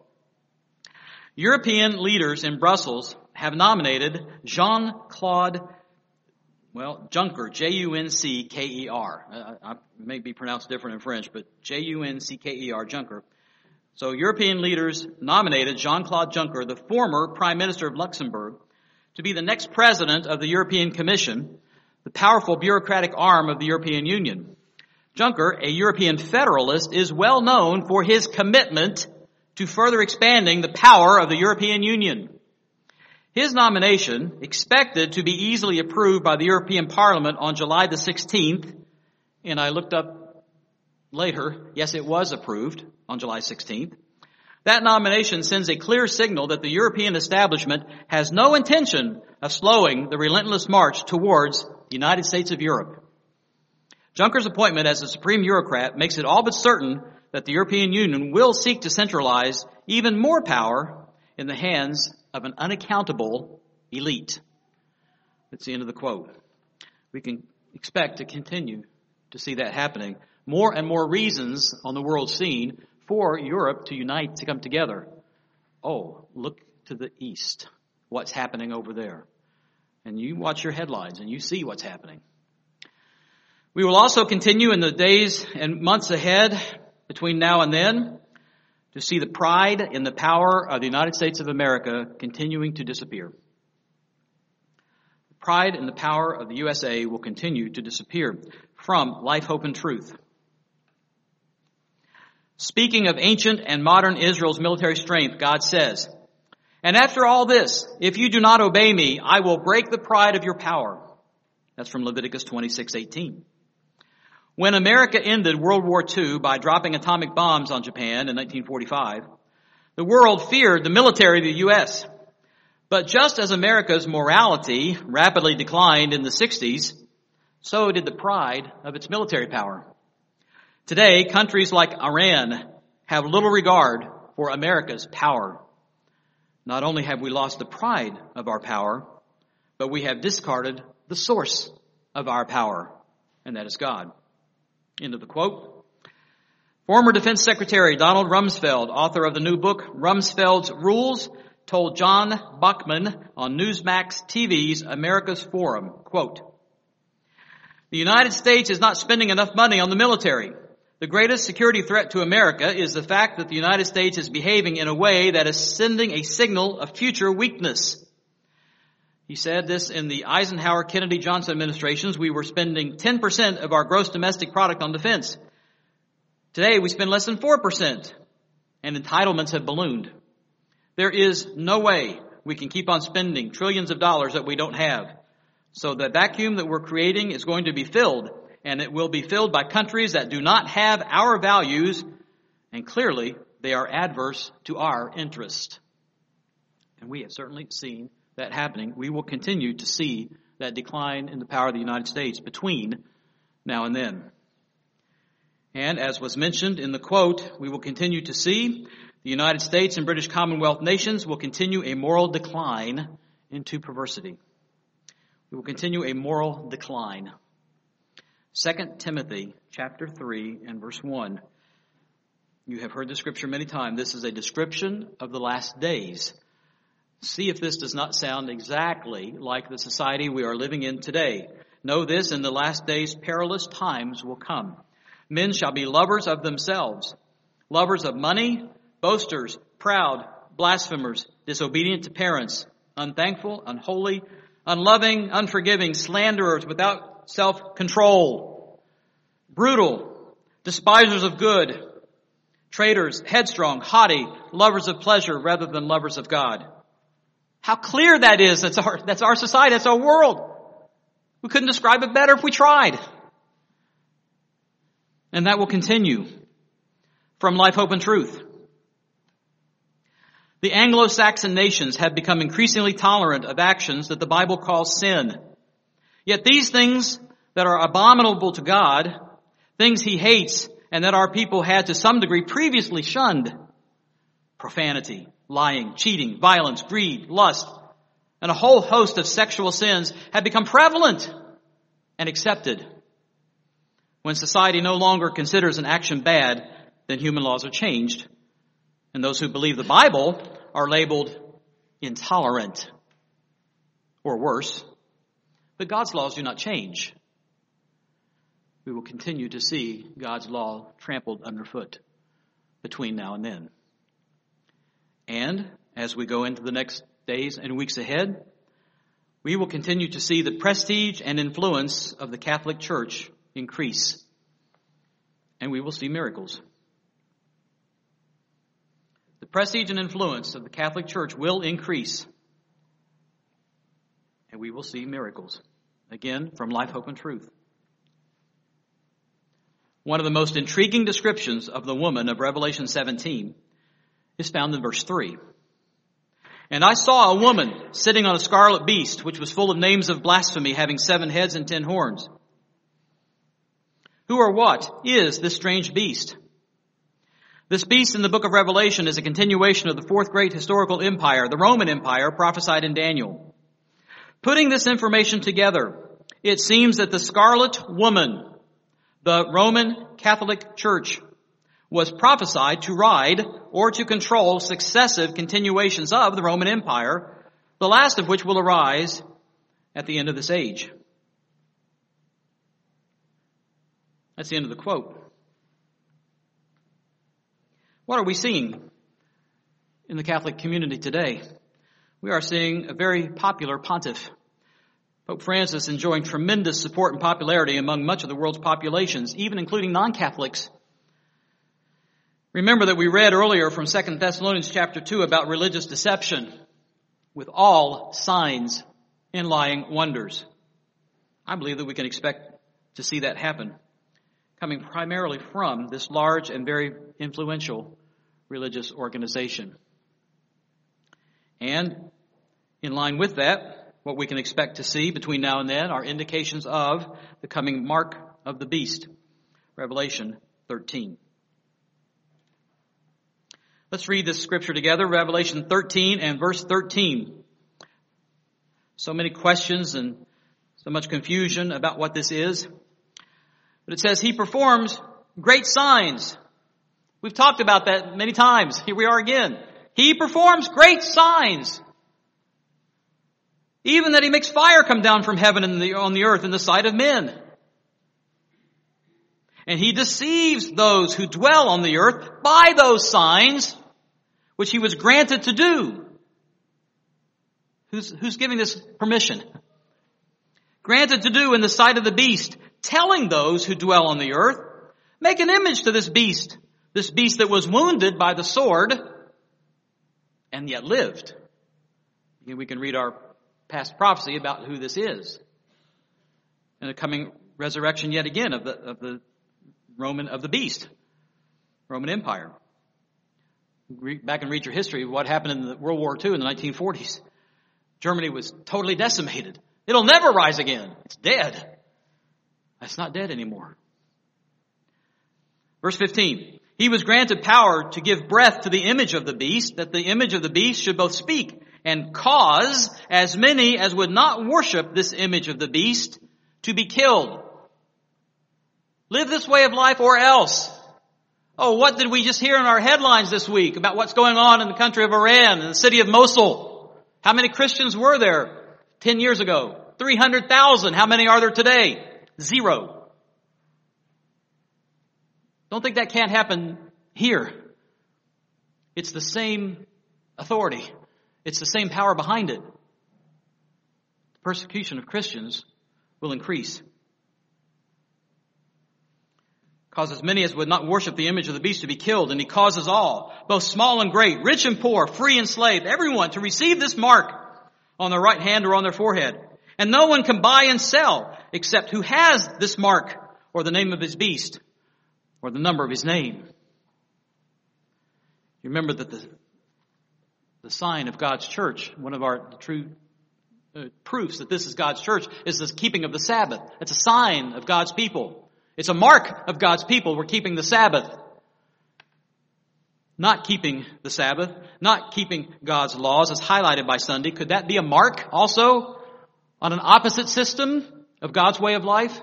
European leaders in Brussels have nominated Jean-Claude Juncker, Juncker. I may be pronounced different in French, but Juncker, Juncker. So European leaders nominated Jean-Claude Juncker, the former Prime Minister of Luxembourg, to be the next president of the European Commission, the powerful bureaucratic arm of the European Union. Juncker, a European federalist, is well known for his commitment to further expanding the power of the European Union. His nomination, expected to be easily approved by the European Parliament on July the 16th, and I looked up later, yes, it was approved on July 16th. That nomination sends a clear signal that the European establishment has no intention of slowing the relentless march towards the United States of Europe. Juncker's appointment as the supreme bureaucrat makes it all but certain that the European Union will seek to centralize even more power in the hands of an unaccountable elite. That's the end of the quote. We can expect to continue to see that happening. More and more reasons on the world scene for Europe to unite, to come together. Oh, look to the east. What's happening over there? And you watch your headlines and you see what's happening. We will also continue in the days and months ahead between now and then to see the pride in the power of the United States of America continuing to disappear. The pride in the power of the USA will continue to disappear from Life, Hope, and Truth. Speaking of ancient and modern Israel's military strength, God says, "And after all this, if you do not obey me, I will break the pride of your power." That's from Leviticus 26:18. When America ended World War II by dropping atomic bombs on Japan in 1945, the world feared the military of the U.S. But just as America's morality rapidly declined in the 60s, so did the pride of its military power. Today, countries like Iran have little regard for America's power. Not only have we lost the pride of our power, but we have discarded the source of our power, and that is God. End of the quote. Former Defense Secretary Donald Rumsfeld, author of the new book Rumsfeld's Rules, told John Bachman on Newsmax TV's America's Forum, quote, "The United States is not spending enough money on the military. The greatest security threat to America is the fact that the United States is behaving in a way that is sending a signal of future weakness." He said this in the Eisenhower, Kennedy, Johnson administrations. We were spending 10% of our gross domestic product on defense. Today we spend less than 4%, and entitlements have ballooned. There is no way we can keep on spending trillions of dollars that we don't have. So the vacuum that we're creating is going to be filled, and it will be filled by countries that do not have our values, and clearly they are adverse to our interest. And we have certainly seen that happening. We will continue to see that decline in the power of the United States between now and then. And as was mentioned in the quote, we will continue to see the United States and British Commonwealth nations will continue a moral decline into perversity. We will continue a moral decline. 2 Timothy chapter 3 and verse 1. You have heard the scripture many times. This is a description of the last days. See if this does not sound exactly like the society we are living in today. Know this, in the last days perilous times will come. Men shall be lovers of themselves, lovers of money, boasters, proud, blasphemers, disobedient to parents, unthankful, unholy, unloving, unforgiving, slanderers, without self-control, brutal, despisers of good, traitors, headstrong, haughty, lovers of pleasure rather than lovers of God. How clear that is. That's our society. That's our world. We couldn't describe it better if we tried. And that will continue from Life, Hope, and Truth. The Anglo-Saxon nations have become increasingly tolerant of actions that the Bible calls sin. Yet these things that are abominable to God, things He hates, and that our people had to some degree previously shunned, profanity, lying, cheating, violence, greed, lust, and a whole host of sexual sins have become prevalent and accepted. When society no longer considers an action bad, then human laws are changed. And those who believe the Bible are labeled intolerant or worse. But God's laws do not change. We will continue to see God's law trampled underfoot between now and then. And as we go into the next days and weeks ahead, we will continue to see the prestige and influence of the Catholic Church increase. And we will see miracles. The prestige and influence of the Catholic Church will increase. And we will see miracles. Again, from Life, Hope, and Truth. One of the most intriguing descriptions of the woman of Revelation 17 is found in verse 3. "And I saw a woman sitting on a scarlet beast, which was full of names of blasphemy, having 7 heads and 10 horns. Who or what is this strange beast? This beast in the book of Revelation is a continuation of the 4th great historical empire, the Roman Empire, prophesied in Daniel. Putting this information together, it seems that the Scarlet Woman, the Roman Catholic Church, was prophesied to ride or to control successive continuations of the Roman Empire, the last of which will arise at the end of this age. That's the end of the quote. What are we seeing in the Catholic community today? We are seeing a very popular pontiff, Pope Francis, enjoying tremendous support and popularity among much of the world's populations, even including non-Catholics. Remember that we read earlier from 2 Thessalonians chapter 2 about religious deception with all signs and lying wonders. I believe that we can expect to see that happen, coming primarily from this large and very influential religious organization. And in line with that, what we can expect to see between now and then are indications of the coming mark of the beast, Revelation 13. Let's read this scripture together, Revelation 13 and verse 13. So many questions and so much confusion about what this is. But it says, He performs great signs. We've talked about that many times. Here we are again. He performs great signs. Even that He makes fire come down from heaven on the earth in the sight of men. And He deceives those who dwell on the earth by those signs which He was granted to do. Who's giving this permission? Granted to do in the sight of the beast, telling those who dwell on the earth, make an image to this beast that was wounded by the sword and yet lived. We can read our past prophecy about who this is. And the coming resurrection yet again of the beast, Roman Empire. Back and read your history of what happened in World War II in the 1940s. Germany was totally decimated. It'll never rise again. It's dead. It's not dead anymore. Verse 15. He was granted power to give breath to the image of the beast, that the image of the beast should both speak and cause as many as would not worship this image of the beast to be killed. Live this way of life or else. Oh, what did we just hear in our headlines this week about what's going on in the country of Iran and the city of Mosul? How many Christians were there 10 years ago? 300,000. How many are there today? 0. Don't think that can't happen here. It's the same authority. It's the same power behind it. The persecution of Christians will increase. Causes many as would not worship the image of the beast to be killed, and He causes all, both small and great, rich and poor, free and slave, everyone to receive this mark on their right hand or on their forehead. And no one can buy and sell except who has this mark or the name of his beast or the number of his name. You remember that the sign of God's church, one of our true proofs that this is God's church, is the keeping of the Sabbath. It's a sign of God's people. It's a mark of God's people. We're keeping the Sabbath. Not keeping the Sabbath, not keeping God's laws as highlighted by Sunday. Could that be a mark also on an opposite system of God's way of life?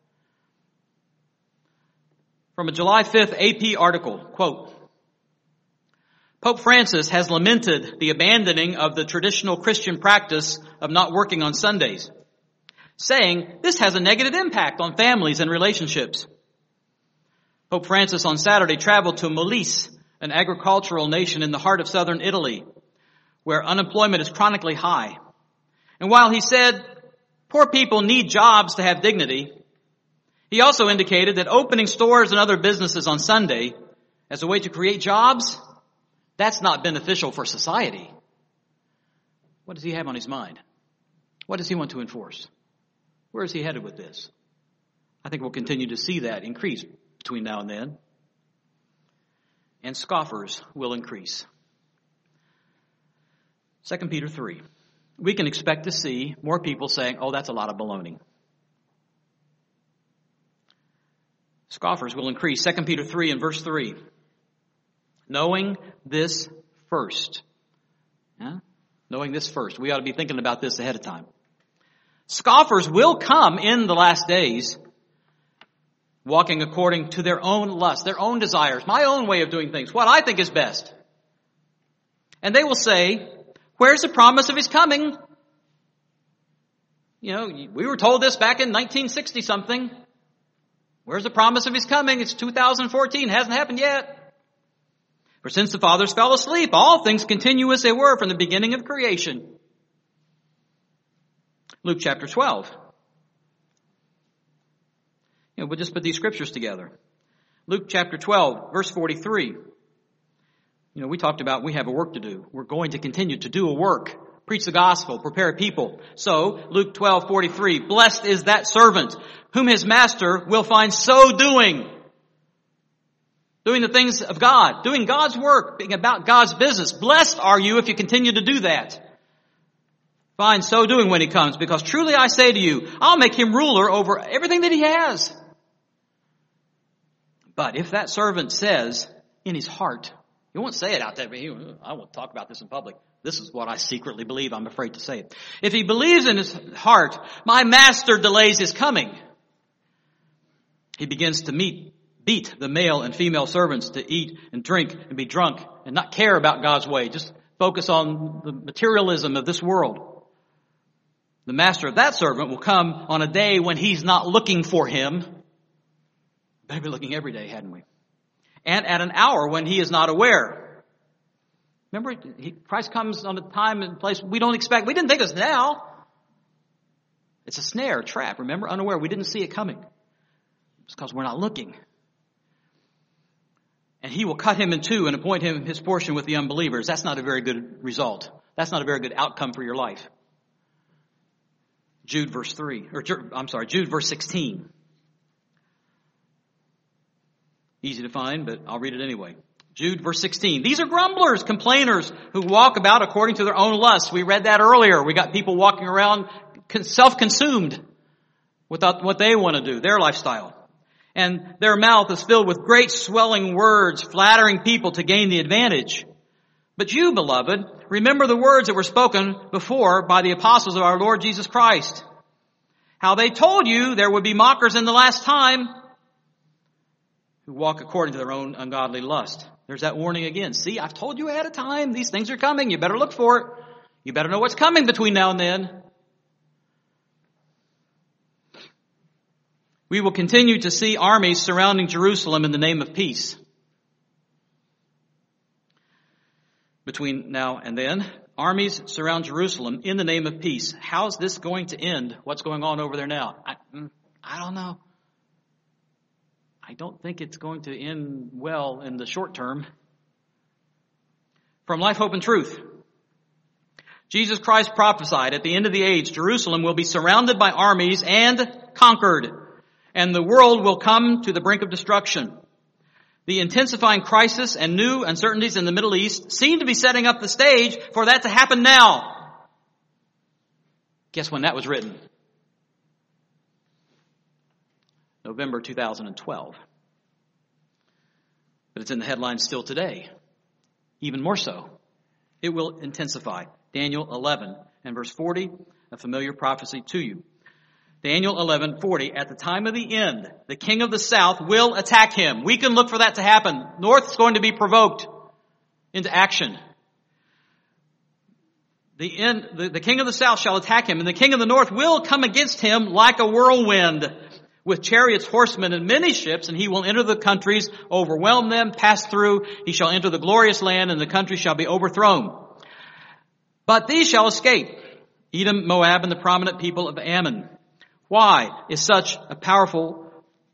From a July 5th AP article, quote, Pope Francis has lamented the abandoning of the traditional Christian practice of not working on Sundays, saying this has a negative impact on families and relationships. Pope Francis on Saturday traveled to Molise, an agricultural nation in the heart of southern Italy, where unemployment is chronically high. And while he said poor people need jobs to have dignity, he also indicated that opening stores and other businesses on Sunday as a way to create jobs, that's not beneficial for society. What does he have on his mind? What does he want to enforce? Where is he headed with this? I think we'll continue to see that increase between now and then. And scoffers will increase. 2 Peter 3. We can expect to see more people saying, oh, that's a lot of baloney. Scoffers will increase. 2 Peter 3 and verse 3. Knowing this first. Yeah? Knowing this first. We ought to be thinking about this ahead of time. Scoffers will come in the last days, walking according to their own lust, their own desires, my own way of doing things, what I think is best. And they will say, where's the promise of his coming? You know, we were told this back in 1960 something. Where's the promise of his coming? It's 2014. It hasn't happened yet. For since the fathers fell asleep, all things continue as they were from the beginning of creation. Luke chapter 12. We'll just put these scriptures together. Luke chapter 12, verse 43. We talked about we have a work to do. We're going to continue to do a work. Preach the gospel, prepare people. So, Luke 12:43, blessed is that servant whom his master will find so doing. Doing the things of God, doing God's work, being about God's business. Blessed are you if you continue to do that. Find so doing when he comes, because truly I say to you, I'll make him ruler over everything that he has. But if that servant says in his heart, he won't say it out there, but I won't talk about this in public. This is what I secretly believe. I'm afraid to say it. If he believes in his heart, my master delays his coming, he begins to beat the male and female servants to eat and drink and be drunk and not care about God's way. Just focus on the materialism of this world. The master of that servant will come on a day when he's not looking for him. Better be looking every day, hadn't we? And at an hour when he is not aware. Remember, Christ comes on a time and place we don't expect. We didn't think it's now. It's a snare, a trap. Remember, unaware. We didn't see it coming. It's because we're not looking. And he will cut him in two and appoint him his portion with the unbelievers. That's not a very good result. That's not a very good outcome for your life. Jude verse 16. Easy to find, but I'll read it anyway. Jude verse 16. These are grumblers, complainers, who walk about according to their own lusts. We read that earlier. We got people walking around self-consumed with what they want to do, their lifestyle. And their mouth is filled with great swelling words, flattering people to gain the advantage. But you, beloved, remember the words that were spoken before by the apostles of our Lord Jesus Christ. How they told you there would be mockers in the last time who walk according to their own ungodly lust. There's that warning again. See, I've told you ahead of time. These things are coming. You better look for it. You better know what's coming between now and then. We will continue to see armies surrounding Jerusalem in the name of peace. Between now and then, armies surround Jerusalem in the name of peace. How's this going to end? What's going on over there now? I don't know. I don't think it's going to end well in the short term. From Life, Hope, and Truth. Jesus Christ prophesied at the end of the age, Jerusalem will be surrounded by armies and conquered, and the world will come to the brink of destruction. The intensifying crisis and new uncertainties in the Middle East seem to be setting up the stage for that to happen now. Guess when that was written? November 2012. But it's in the headlines still today. Even more so. It will intensify. Daniel 11 and verse 40, a familiar prophecy to you. Daniel 11:40, at the time of the end, the king of the south will attack him. We can look for that to happen. North is going to be provoked into action. The king of the south shall attack him, and the king of the north will come against him like a whirlwind, with chariots, horsemen, and many ships, and he will enter the countries, overwhelm them, pass through. He shall enter the glorious land, and the country shall be overthrown. But these shall escape, Edom, Moab, and the prominent people of Ammon. Why is there such a powerful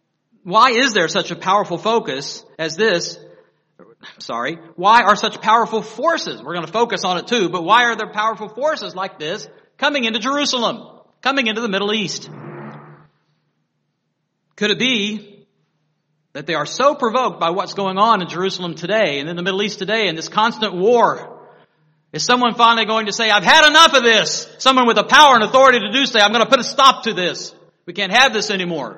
focus as this? Why are such powerful forces? We're going to focus on it too, but why are there powerful forces like this coming into Jerusalem, coming into the Middle East? Could it be that they are so provoked by what's going on in Jerusalem today and in the Middle East today and this constant war? Is someone finally going to say, I've had enough of this? Someone with the power and authority to do so, I'm going to put a stop to this. We can't have this anymore.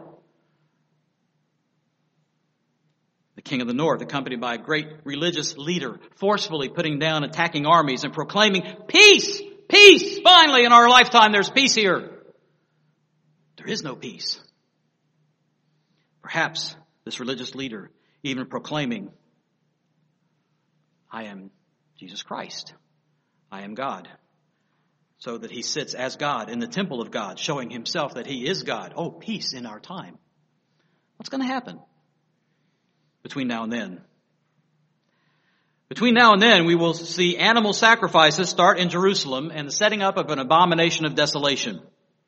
The king of the north, accompanied by a great religious leader, forcefully putting down attacking armies and proclaiming peace, peace. Finally, in our lifetime, there's peace here. There is no peace. Perhaps this religious leader even proclaiming, I am Jesus Christ. I am God. So that he sits as God in the temple of God, showing himself that he is God. Oh, peace in our time. What's going to happen between now and then? Between now and then, we will see animal sacrifices start in Jerusalem and the setting up of an abomination of desolation.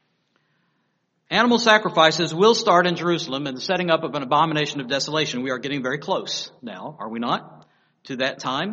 Animal sacrifices will start in Jerusalem and the setting up of an abomination of desolation. We are getting very close now, are we not, to that time?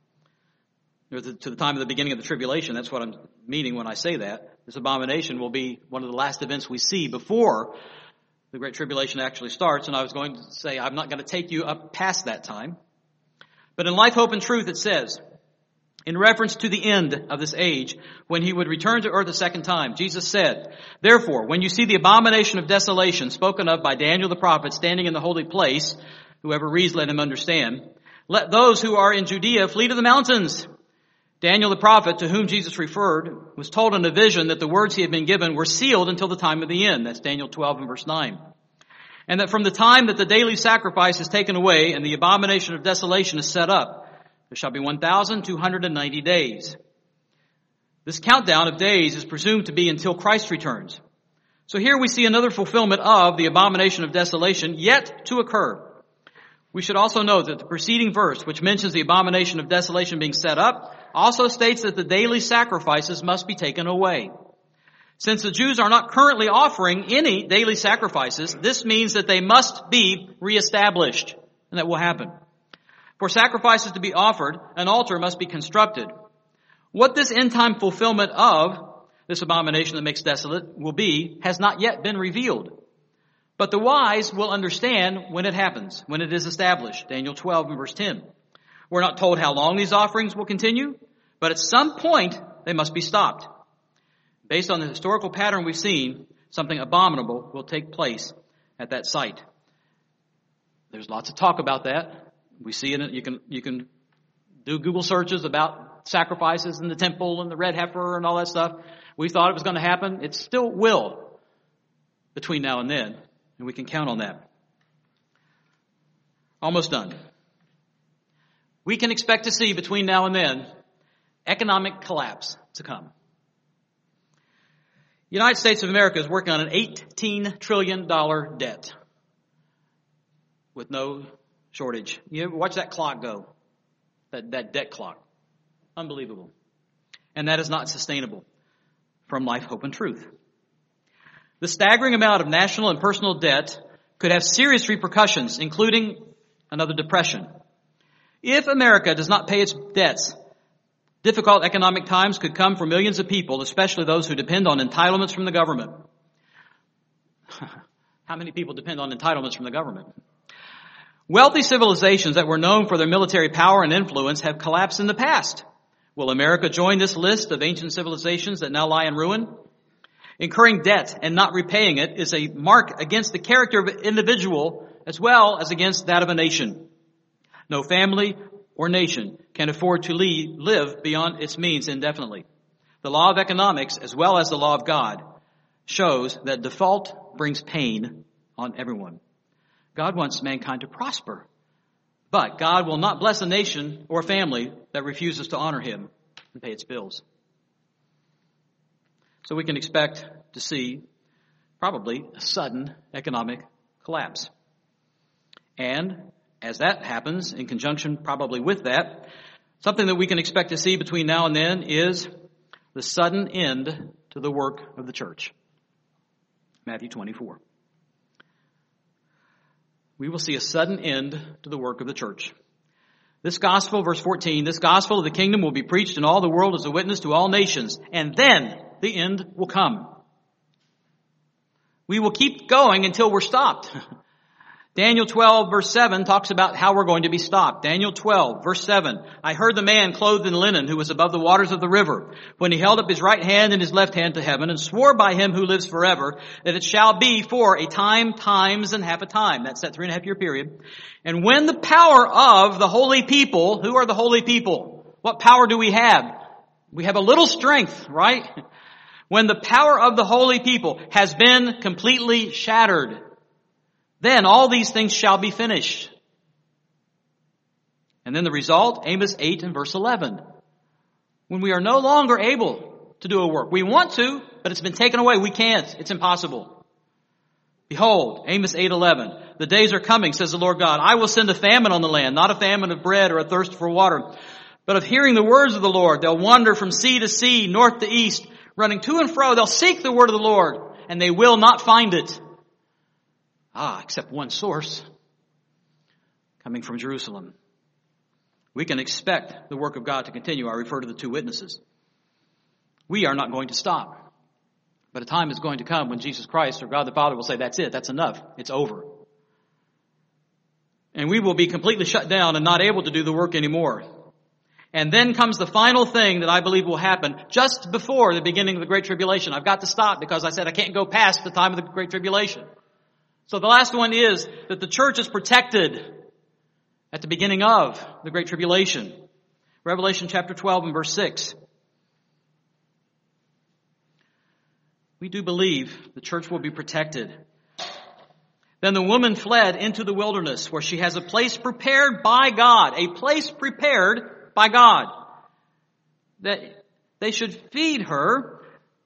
Or to the time of the beginning of the tribulation. That's what I'm meaning when I say that. This abomination will be one of the last events we see before the Great Tribulation actually starts. And I was going to say, I'm not going to take you up past that time. But in Life, Hope, and Truth, it says, in reference to the end of this age, when he would return to earth a second time, Jesus said, therefore, when you see the abomination of desolation spoken of by Daniel the prophet standing in the holy place, whoever reads, let him understand, let those who are in Judea flee to the mountains. Daniel the prophet, to whom Jesus referred, was told in a vision that the words he had been given were sealed until the time of the end. That's Daniel 12 and verse 9. And that from the time that the daily sacrifice is taken away and the abomination of desolation is set up, there shall be 1,290 days. This countdown of days is presumed to be until Christ returns. So here we see another fulfillment of the abomination of desolation yet to occur. We should also note that the preceding verse, which mentions the abomination of desolation being set up, also states that the daily sacrifices must be taken away. Since the Jews are not currently offering any daily sacrifices, this means that they must be reestablished, and that will happen. For sacrifices to be offered, an altar must be constructed. What this end-time fulfillment of this abomination that makes desolate will be has not yet been revealed. But the wise will understand when it happens, when it is established. Daniel 12 and verse 10. We're not told how long these offerings will continue, but at some point they must be stopped. Based on the historical pattern we've seen, something abominable will take place at that site. There's lots of talk about that. We see it. You can do Google searches about sacrifices in the temple and the red heifer and all that stuff. We thought it was going to happen. It still will between now and then, and we can count on that. Almost done. We can expect to see between now and then economic collapse to come. The United States of America is working on an $18 trillion debt with no shortage. You watch that clock go, that debt clock. Unbelievable. And that is not sustainable from Life, Hope, and Truth. The staggering amount of national and personal debt could have serious repercussions, including another depression. If America does not pay its debts, difficult economic times could come for millions of people, especially those who depend on entitlements from the government. How many people depend on entitlements from the government? Wealthy civilizations that were known for their military power and influence have collapsed in the past. Will America join this list of ancient civilizations that now lie in ruin? Incurring debt and not repaying it is a mark against the character of an individual as well as against that of a nation. No family or nation can afford to live beyond its means indefinitely. The law of economics, as well as the law of God, shows that default brings pain on everyone. God wants mankind to prosper, but God will not bless a nation or a family that refuses to honor him and pay its bills. So we can expect to see probably a sudden economic collapse. And as that happens, in conjunction probably with that, something that we can expect to see between now and then is the sudden end to the work of the church. Matthew 24. We will see a sudden end to the work of the church. This gospel, verse 14, this gospel of the kingdom will be preached in all the world as a witness to all nations, and then the end will come. We will keep going until we're stopped. Daniel 12 verse 7 talks about how we're going to be stopped. Daniel 12 verse 7, I heard the man clothed in linen who was above the waters of the river, when he held up his right hand and his left hand to heaven, and swore by him who lives forever, that it shall be for a time, times, and half a time. That's that 3.5 year period. And when the power of the holy people, who are the holy people? What power do we have? We have a little strength, right? when the power of the holy people has been completely shattered, then all these things shall be finished. And then the result, Amos 8 and verse 11. When we are no longer able to do a work. We want to, but it's been taken away. We can't. It's impossible. Behold, Amos 8:11. The days are coming, says the Lord God. I will send a famine on the land, not a famine of bread or a thirst for water, but of hearing the words of the Lord. They'll wander from sea to sea, north to east, running to and fro. They'll seek the word of the Lord, and they will not find it. Except one source, coming from Jerusalem. We can expect the work of God to continue. I refer to the two witnesses. We are not going to stop. But a time is going to come when Jesus Christ or God the Father will say, that's it, that's enough, it's over. And we will be completely shut down and not able to do the work anymore. And then comes the final thing that I believe will happen just before the beginning of the Great Tribulation. I've got to stop because I said I can't go past the time of the Great Tribulation. So the last one is that the church is protected at the beginning of the Great Tribulation. Revelation chapter 12 and verse 6. We do believe the church will be protected. Then the woman fled into the wilderness where she has a place prepared by God. A place prepared by God. That they should feed her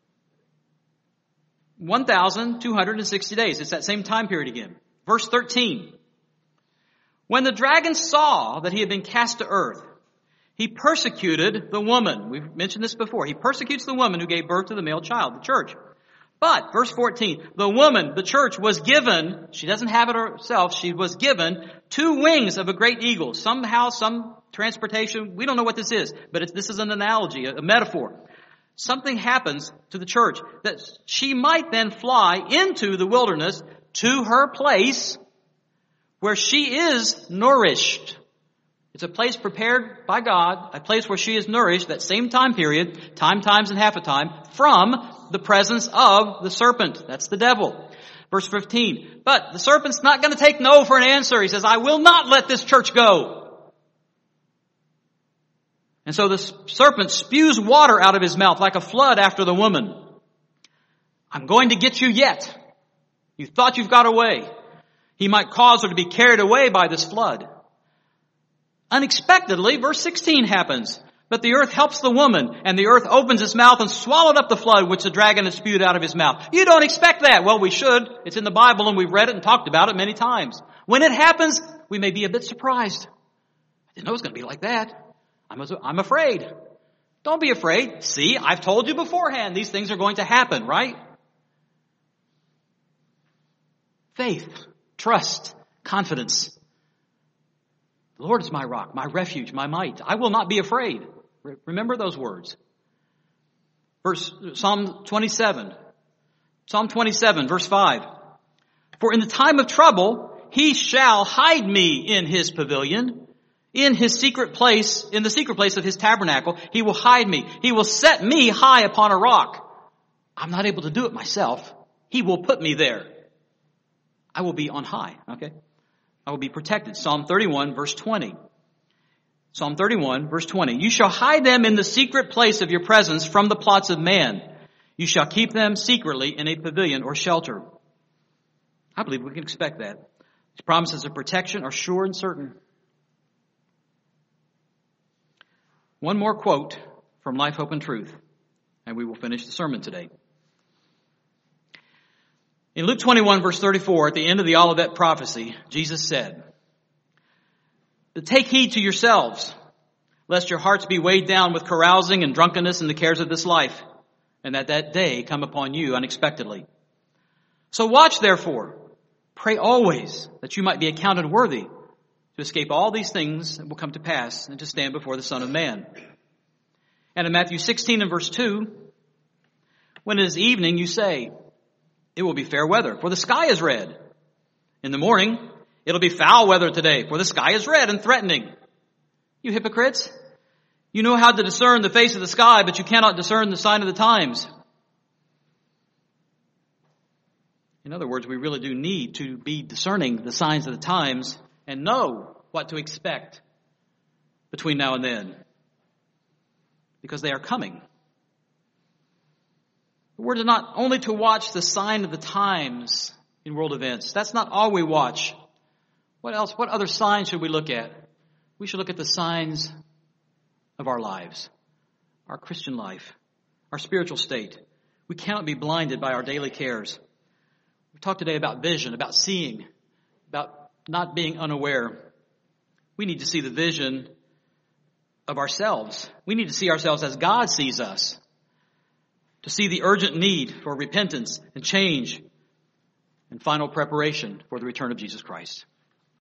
1,260 days. It's that same time period again. Verse 13. When the dragon saw that he had been cast to earth, he persecuted the woman. We've mentioned this before. He persecutes the woman who gave birth to the male child, the church. But, verse 14, the woman, the church, was given, she doesn't have it herself, she was given 2 wings of a great eagle. Somehow, some transportation, we don't know what this is, but this is an analogy, a metaphor. Something happens to the church that she might then fly into the wilderness to her place where she is nourished. It's a place prepared by God, a place where she is nourished, that same time period, times and half a time, from the presence of the serpent. That's the devil. Verse 15. But the serpent's not going to take no for an answer. He says, I will not let this church go. And so the serpent spews water out of his mouth like a flood after the woman. I'm going to get you yet. You thought you've got away. He might cause her to be carried away by this flood. Unexpectedly, verse 16 happens. But the earth helps the woman, and the earth opens its mouth and swallowed up the flood which the dragon had spewed out of his mouth. You don't expect that. Well, we should. It's in the Bible, and we've read it and talked about it many times. When it happens, we may be a bit surprised. I didn't know it was going to be like that. I'm afraid. Don't be afraid. See, I've told you beforehand these things are going to happen, right? Faith, trust, confidence. The Lord is my rock, my refuge, my might. I will not be afraid. Remember those words. Psalm 27, verse 5. For in the time of trouble, he shall hide me in his pavilion, in his secret place, in the secret place of his tabernacle. He will hide me. He will set me high upon a rock. I'm not able to do it myself. He will put me there. I will be on high, okay? I will be protected. Psalm 31, verse 20. Psalm 31, verse 20. You shall hide them in the secret place of your presence from the plots of man. You shall keep them secretly in a pavilion or shelter. I believe we can expect that. These promises of protection are sure and certain. One more quote from Life, Hope, and Truth, and we will finish the sermon today. In Luke 21, verse 34, at the end of the Olivet prophecy, Jesus said, take heed to yourselves, lest your hearts be weighed down with carousing and drunkenness and the cares of this life, and that day come upon you unexpectedly. So watch, therefore, pray always that you might be accounted worthy to escape all these things that will come to pass and to stand before the Son of Man. And in Matthew 16 and verse 2, when it is evening, you say, it will be fair weather, for the sky is red. In the morning, it'll be foul weather today, for the sky is red and threatening. You hypocrites! You know how to discern the face of the sky, but you cannot discern the sign of the times. In other words, we really do need to be discerning the signs of the times and know what to expect between now and then. Because they are coming. We're not only to watch the sign of the times in world events. That's not all we watch. What else? What other signs should we look at? We should look at the signs of our lives, our Christian life, our spiritual state. We cannot be blinded by our daily cares. We talked today about vision, about seeing, about not being unaware. We need to see the vision of ourselves. We need to see ourselves as God sees us, to see the urgent need for repentance and change and final preparation for the return of Jesus Christ.